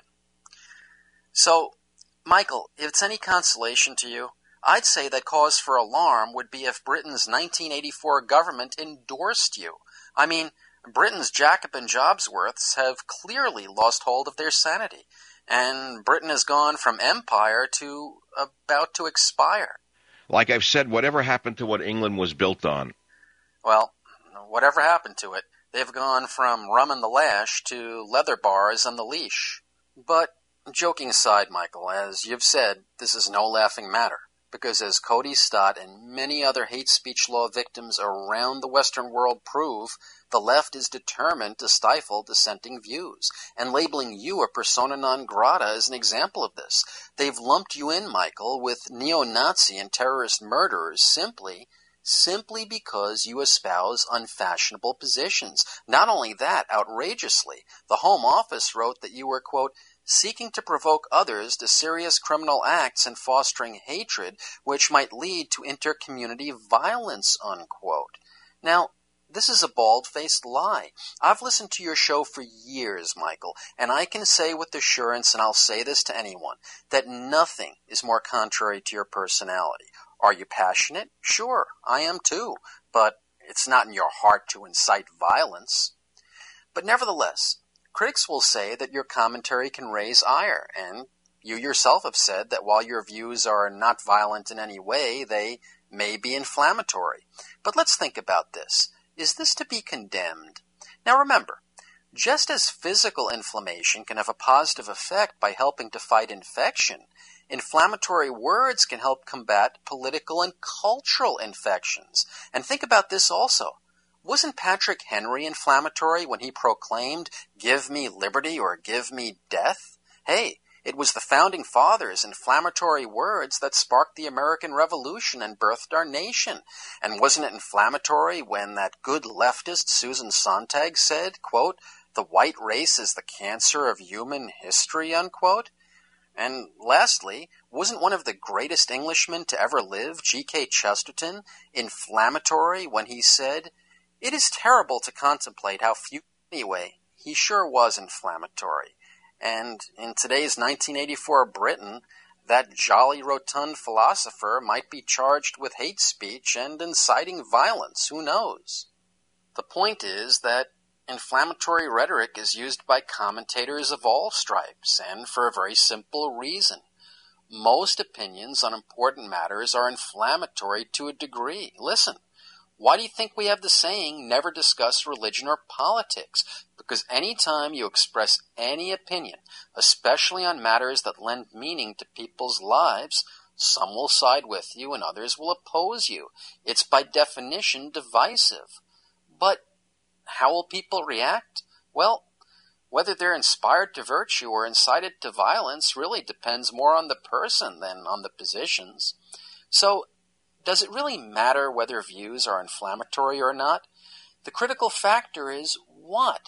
So, Michael, if it's any consolation to you, I'd say that cause for alarm would be if Britain's nineteen eighty-four government endorsed you. I mean, Britain's Jacobin Jobsworths have clearly lost hold of their sanity, and Britain has gone from empire to about to expire. Like I've said, whatever happened to what England was built on? Well, whatever happened to it, they've gone from rum and the lash to leather bars and the leash. But, joking aside, Michael, as you've said, this is no laughing matter. Because as Cody Stott and many other hate speech law victims around the Western world prove, the left is determined to stifle dissenting views. And labeling you a persona non grata is an example of this. They've lumped you in, Michael, with neo-Nazi and terrorist murderers simply, simply because you espouse unfashionable positions. Not only that, outrageously, the Home Office wrote that you were, quote, seeking to provoke others to serious criminal acts and fostering hatred which might lead to inter-community violence, unquote. Now, this is a bald-faced lie. I've listened to your show for years, Michael, and I can say with assurance, and I'll say this to anyone, that nothing is more contrary to your personality. Are you passionate? Sure, I am too, but it's not in your heart to incite violence. But nevertheless, critics will say that your commentary can raise ire, and you yourself have said that while your views are not violent in any way, they may be inflammatory. But let's think about this. Is this to be condemned? Now remember, just as physical inflammation can have a positive effect by helping to fight infection, inflammatory words can help combat political and cultural infections. And think about this also. Wasn't Patrick Henry inflammatory when he proclaimed, "Give me liberty or give me death"? Hey, it was the Founding Fathers' inflammatory words that sparked the American Revolution and birthed our nation. And wasn't it inflammatory when that good leftist Susan Sontag said, quote, "The white race is the cancer of human history," unquote? And lastly, wasn't one of the greatest Englishmen to ever live, G K Chesterton, inflammatory when he said, "It is terrible to contemplate how few—" Anyway, he sure was inflammatory. And in today's nineteen eighty-four Britain, that jolly rotund philosopher might be charged with hate speech and inciting violence. Who knows? The point is that inflammatory rhetoric is used by commentators of all stripes, and for a very simple reason. Most opinions on important matters are inflammatory to a degree. Listen. Why do you think we have the saying, never discuss religion or politics? Because any time you express any opinion, especially on matters that lend meaning to people's lives, some will side with you and others will oppose you. It's by definition divisive. But how will people react? Well, whether they're inspired to virtue or incited to violence really depends more on the person than on the positions. So, does it really matter whether views are inflammatory or not? The critical factor is what?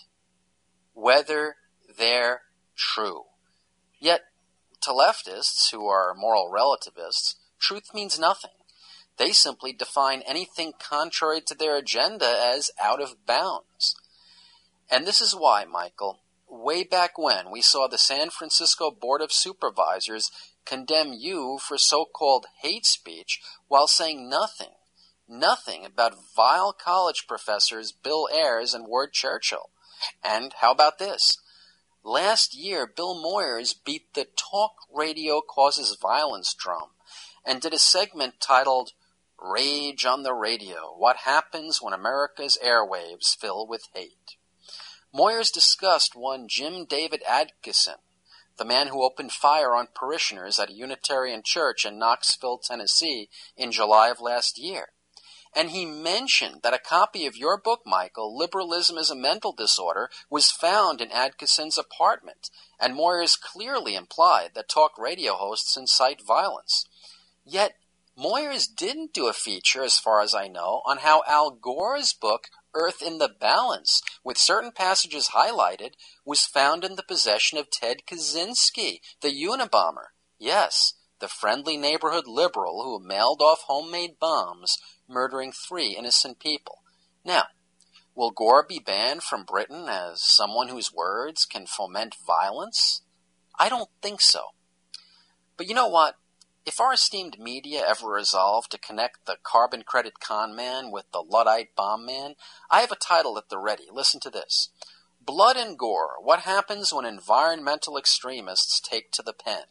Whether they're true. Yet, to leftists, who are moral relativists, truth means nothing. They simply define anything contrary to their agenda as out of bounds. And this is why, Michael, way back when we saw the San Francisco Board of Supervisors condemn you for so-called hate speech while saying nothing, nothing about vile college professors Bill Ayers and Ward Churchill. And how about this? Last year, Bill Moyers beat the Talk Radio Causes Violence drum and did a segment titled Rage on the Radio, What Happens When America's Airwaves Fill with Hate. Moyers discussed one Jim David Adkisson, the man who opened fire on parishioners at a Unitarian church in Knoxville, Tennessee, in July of last year. And he mentioned that a copy of your book, Michael, Liberalism is a Mental Disorder, was found in Adkisson's apartment, and Moyers clearly implied that talk radio hosts incite violence. Yet, Moyers didn't do a feature, as far as I know, on how Al Gore's book, Earth in the Balance, with certain passages highlighted, was found in the possession of Ted Kaczynski, the Unabomber. Yes, the friendly neighborhood liberal who mailed off homemade bombs, murdering three innocent people. Now, will Gore be banned from Britain as someone whose words can foment violence? I don't think so. But you know what? If our esteemed media ever resolve to connect the carbon credit con man with the Luddite bomb man, I have a title at the ready. Listen to this. Blood and Gore, what happens when environmental extremists take to the pen?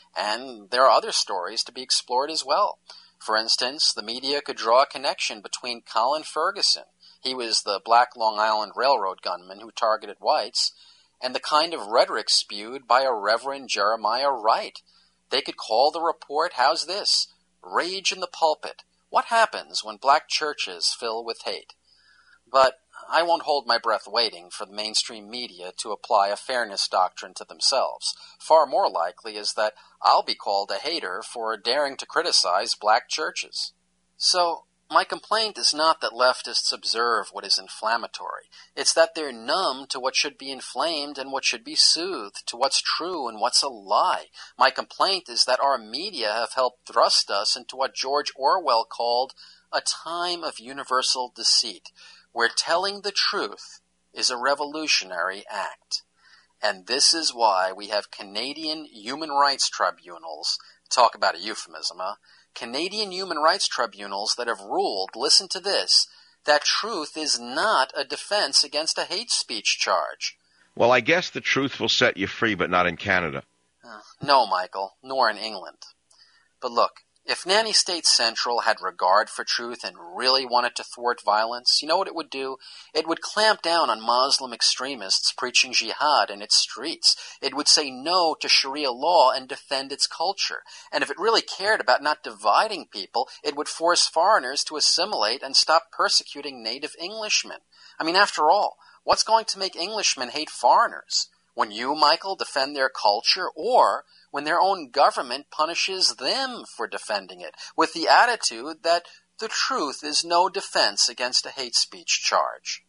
And there are other stories to be explored as well. For instance, the media could draw a connection between Colin Ferguson, he was the Black Long Island Railroad gunman who targeted whites, and the kind of rhetoric spewed by a Reverend Jeremiah Wright. They could call the report, how's this? Rage in the Pulpit. What happens when black churches fill with hate? But I won't hold my breath waiting for the mainstream media to apply a fairness doctrine to themselves. Far more likely is that I'll be called a hater for daring to criticize black churches. So, my complaint is not that leftists observe what is inflammatory. It's that they're numb to what should be inflamed and what should be soothed, to what's true and what's a lie. My complaint is that our media have helped thrust us into what George Orwell called a time of universal deceit, where telling the truth is a revolutionary act. And this is why we have Canadian human rights tribunals, talk about a euphemism, huh? Canadian human rights tribunals that have ruled, listen to this, that truth is not a defense against a hate speech charge. Well, I guess the truth will set you free, but not in Canada. Uh, no, Michael, nor in England. But look, if Nanny State Central had regard for truth and really wanted to thwart violence, you know what it would do? It would clamp down on Muslim extremists preaching jihad in its streets. It would say no to Sharia law and defend its culture. And if it really cared about not dividing people, it would force foreigners to assimilate and stop persecuting native Englishmen. I mean, after all, what's going to make Englishmen hate foreigners? When you, Michael, defend their culture, or when their own government punishes them for defending it, with the attitude that the truth is no defense against a hate speech charge.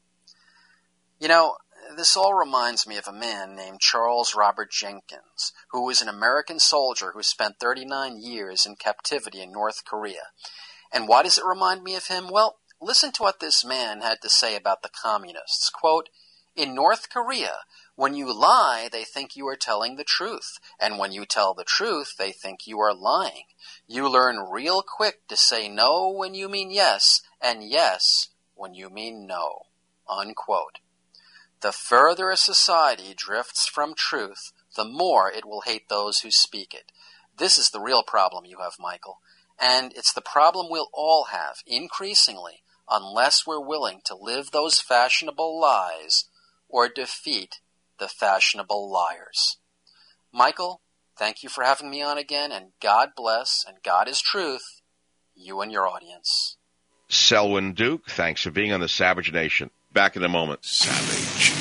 You know, this all reminds me of a man named Charles Robert Jenkins, who was an American soldier who spent thirty-nine years in captivity in North Korea. And why does it remind me of him? Well, listen to what this man had to say about the communists. Quote, in North Korea, when you lie, they think you are telling the truth. And when you tell the truth, they think you are lying. You learn real quick to say no when you mean yes, and yes when you mean no. Unquote. The further a society drifts from truth, the more it will hate those who speak it. This is the real problem you have, Michael. And it's the problem we'll all have, increasingly, unless we're willing to live those fashionable lies or defeat the fashionable liars. Michael, thank you for having me on again, and God bless, and God is truth, you and your audience. Selwyn Duke, thanks for being on the Savage Nation. Back in a moment. Savage.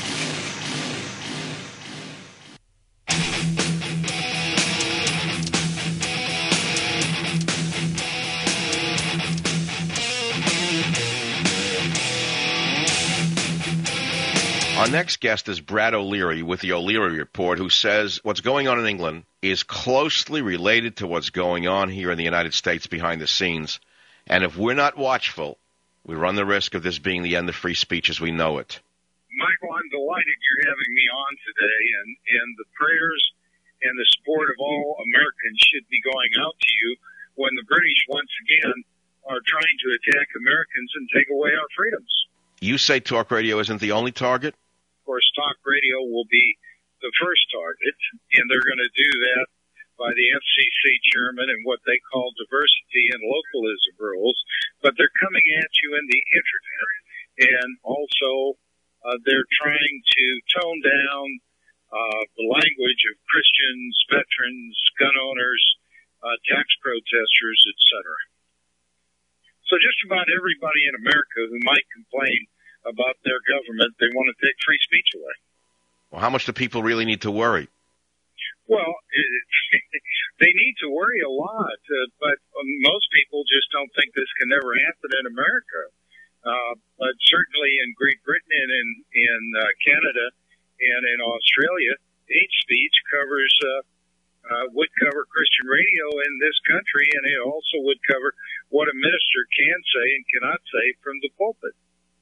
Our next guest is Brad O'Leary with the O'Leary Report, who says what's going on in England is closely related to what's going on here in the United States behind the scenes. And if we're not watchful, we run the risk of this being the end of free speech as we know it. Michael, I'm delighted you're having me on today, and, and the prayers and the support of all Americans should be going out to you when the British once again are trying to attack Americans and take away our freedoms. You say talk radio isn't the only target? Of course, talk radio will be the first target, and they're going to do that by the F C C chairman and what they call diversity and localism rules. But they're coming at you in the internet, and also uh, they're trying to tone down uh, the language of Christians, veterans, gun owners, uh, tax protesters, et cetera. So just about everybody in America who might complain about their government, they want to take free speech away. Well, how much do people really need to worry? Well, it, they need to worry a lot, uh, but most people just don't think this can ever happen in America. Uh, but certainly in Great Britain and in, in uh, Canada and in Australia, hate speech covers uh, uh, would cover Christian radio in this country, and it also would cover what a minister can say and cannot say from the pulpit.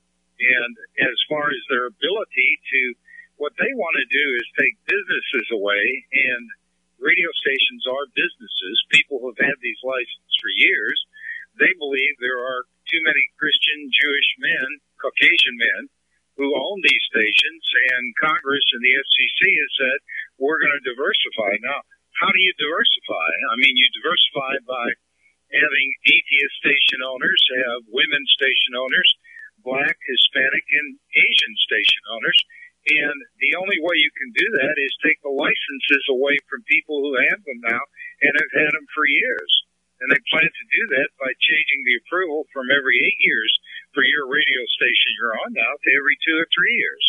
And as far as their ability to, what they want to do is take businesses away, and radio stations are businesses. People who have had these licenses for years, they believe there are too many Christian Jewish men, Caucasian men, who own these stations, and Congress and the F C C has said, we're going to diversify. Now, how do you diversify? I mean, you diversify by having atheist station owners, have women station owners, black, Hispanic, and Asian station owners. And the only way you can do that is take the licenses away from people who have them now and have had them for years. And they plan to do that by changing the approval from every eight years for your radio station you're on now to every two or three years.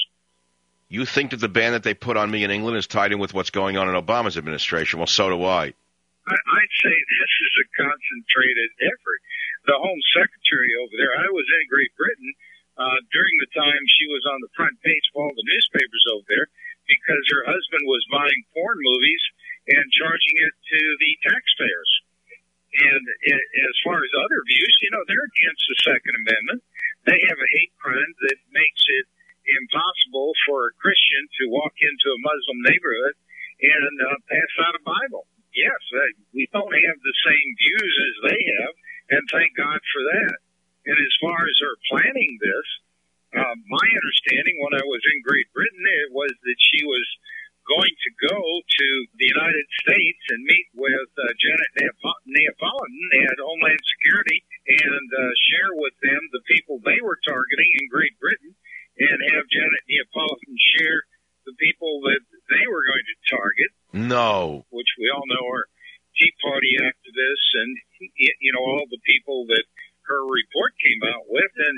You think that the ban that they put on me in England is tied in with what's going on in Obama's administration? Well, so do I. I I'd say this is a concentrated effort. The Home Secretary over there, I was in Great Britain uh, during the time she was on the front page of all the newspapers over there because her husband was buying porn movies and charging it to the taxpayers. And as far as other views, you know, they're against the Second Amendment. They have a hate crime that makes it impossible for a Christian to walk into a Muslim neighborhood and uh, pass out a Bible. Yes, uh, we don't have the same views as they have, and thank God for that. And as far as her planning this, uh, my understanding when I was in Great Britain, it was that she was going to go to the United States and meet with uh, Janet Neap- Neapolitan at Homeland Security and uh, share with them the people they were targeting in Great Britain and have Janet Neapolitan share the people that they were going to target. No. Which we all know are Tea Party activists and, you know, all the people that her report came out with. And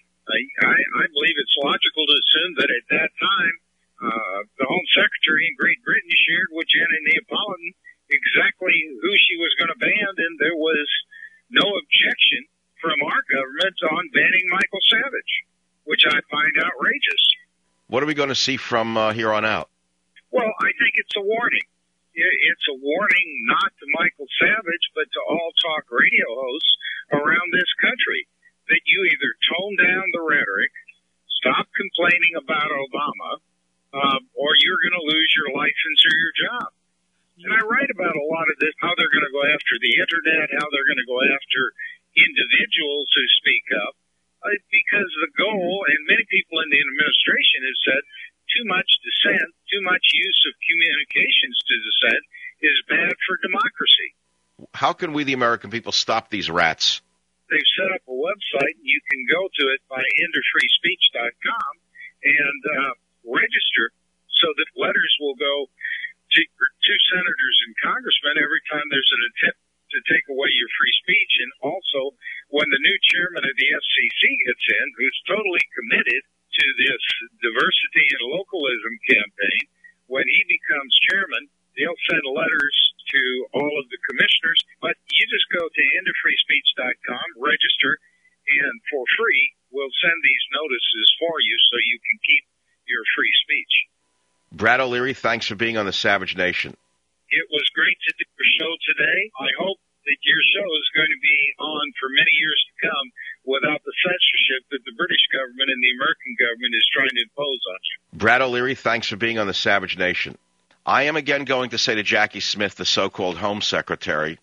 I, I believe it's logical to assume that at that time, Uh, the Home Secretary in Great Britain shared with Janet Neapolitan exactly who she was going to ban, and there was no objection from our government on banning Michael Savage, which I find outrageous. What are we going to see from uh, here on out? Well, I think it's a warning. It's a warning not to Michael Savage, but to all talk radio hosts around this country, that you either tone down the rhetoric, stop complaining about Obama, Um, or you're going to lose your license or your job. And I write about a lot of this, how they're going to go after the Internet, how they're going to go after individuals who speak up, uh, because the goal, and many people in the administration have said, too much dissent, too much use of communications to dissent is bad for democracy. How can we, the American people, stop these rats? They've set up a website, and you can go to it by end of free speech dot com, and uh, register so that letters will go to, to senators and congressmen every time there's an attempt to take away your free speech. And also, when the new chairman of the F C C gets in, who's totally committed to this diversity and localism campaign, when he becomes chairman, they'll send letters to all of the commissioners. But you just go to end of free speech dot com, register, and for free, we'll send these notices for you so you can keep your free speech. Brad O'Leary, thanks for being on the Savage Nation. It was great to do a show today. I hope that your show is going to be on for many years to come without the censorship that the British government and the American government is trying to impose on you. Brad O'Leary, thanks for being on the Savage Nation. I am again going to say to Jackie Smith, the so-called Home Secretary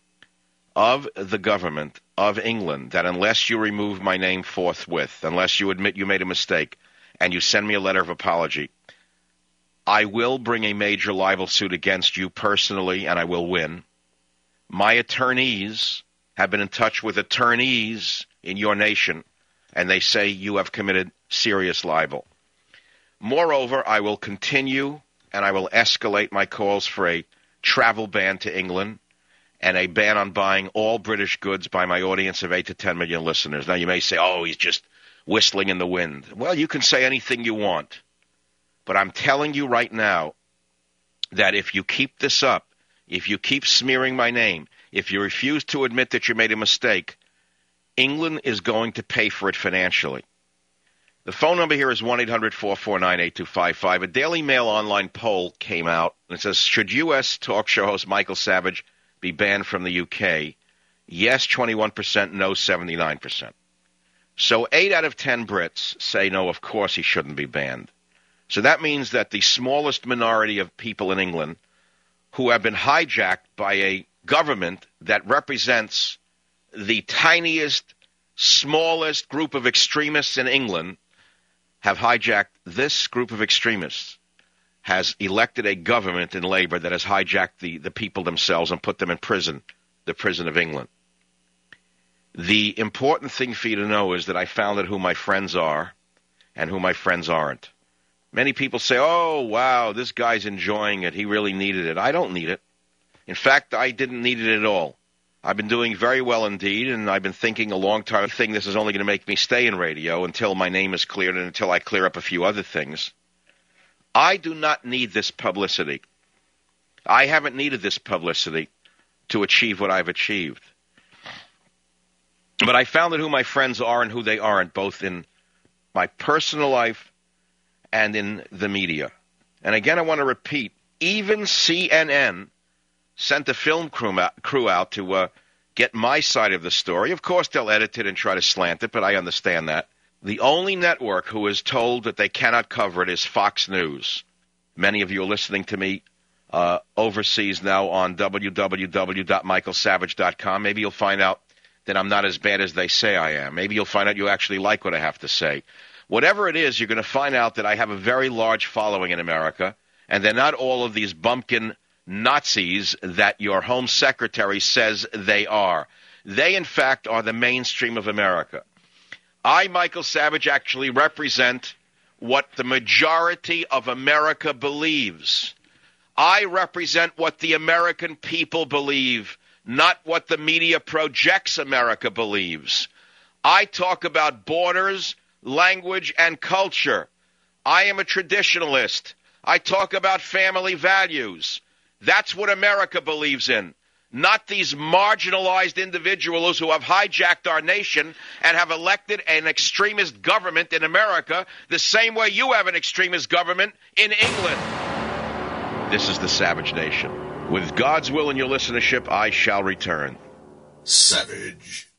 of the government of England, that unless you remove my name forthwith, unless you admit you made a mistake, and you send me a letter of apology, I will bring a major libel suit against you personally, and I will win. My attorneys have been in touch with attorneys in your nation, and they say you have committed serious libel. Moreover, I will continue, and I will escalate my calls for a travel ban to England and a ban on buying all British goods by my audience of eight to ten million listeners. Now, you may say, oh, he's just whistling in the wind. Well, you can say anything you want. But I'm telling you right now that if you keep this up, if you keep smearing my name, if you refuse to admit that you made a mistake, England is going to pay for it financially. The phone number here is one eight hundred four four nine eight two five five. A Daily Mail online poll came out, and it says, should U S talk show host Michael Savage be banned from the U K? Yes, twenty-one percent, no, seventy-nine percent. So eight out of ten Brits say no, of course he shouldn't be banned. So that means that the smallest minority of people in England who have been hijacked by a government that represents the tiniest, smallest group of extremists in England have hijacked this group of extremists, has elected a government in Labour that has hijacked the, the people themselves and put them in prison, the prison of England. The important thing for you to know is that I found out who my friends are and who my friends aren't. Many people say, oh, wow, this guy's enjoying it. He really needed it. I don't need it. In fact, I didn't need it at all. I've been doing very well indeed, and I've been thinking a long time, I think this is only going to make me stay in radio until my name is cleared and until I clear up a few other things. I do not need this publicity. I haven't needed this publicity to achieve what I've achieved. But I found out who my friends are and who they aren't, both in my personal life and in the media. And again, I want to repeat, even C N N sent a film crew out, crew out to uh, get my side of the story. Of course, they'll edit it and try to slant it, but I understand that. The only network who is told that they cannot cover it is Fox News. Many of you are listening to me uh, overseas now on w w w dot michael savage dot com. Maybe you'll find out that I'm not as bad as they say I am. Maybe you'll find out you actually like what I have to say. Whatever it is, you're going to find out that I have a very large following in America, and they're not all of these bumpkin Nazis that your Home Secretary says they are. They, in fact, are the mainstream of America. I, Michael Savage, actually represent what the majority of America believes. I represent what the American people believe, not what the media projects America believes. I talk about borders, language, and culture. I am a traditionalist. I talk about family values. That's what America believes in, not these marginalized individuals who have hijacked our nation and have elected an extremist government in America the same way you have an extremist government in England. This is the Savage Nation. With God's will and your listenership, I shall return. Savage.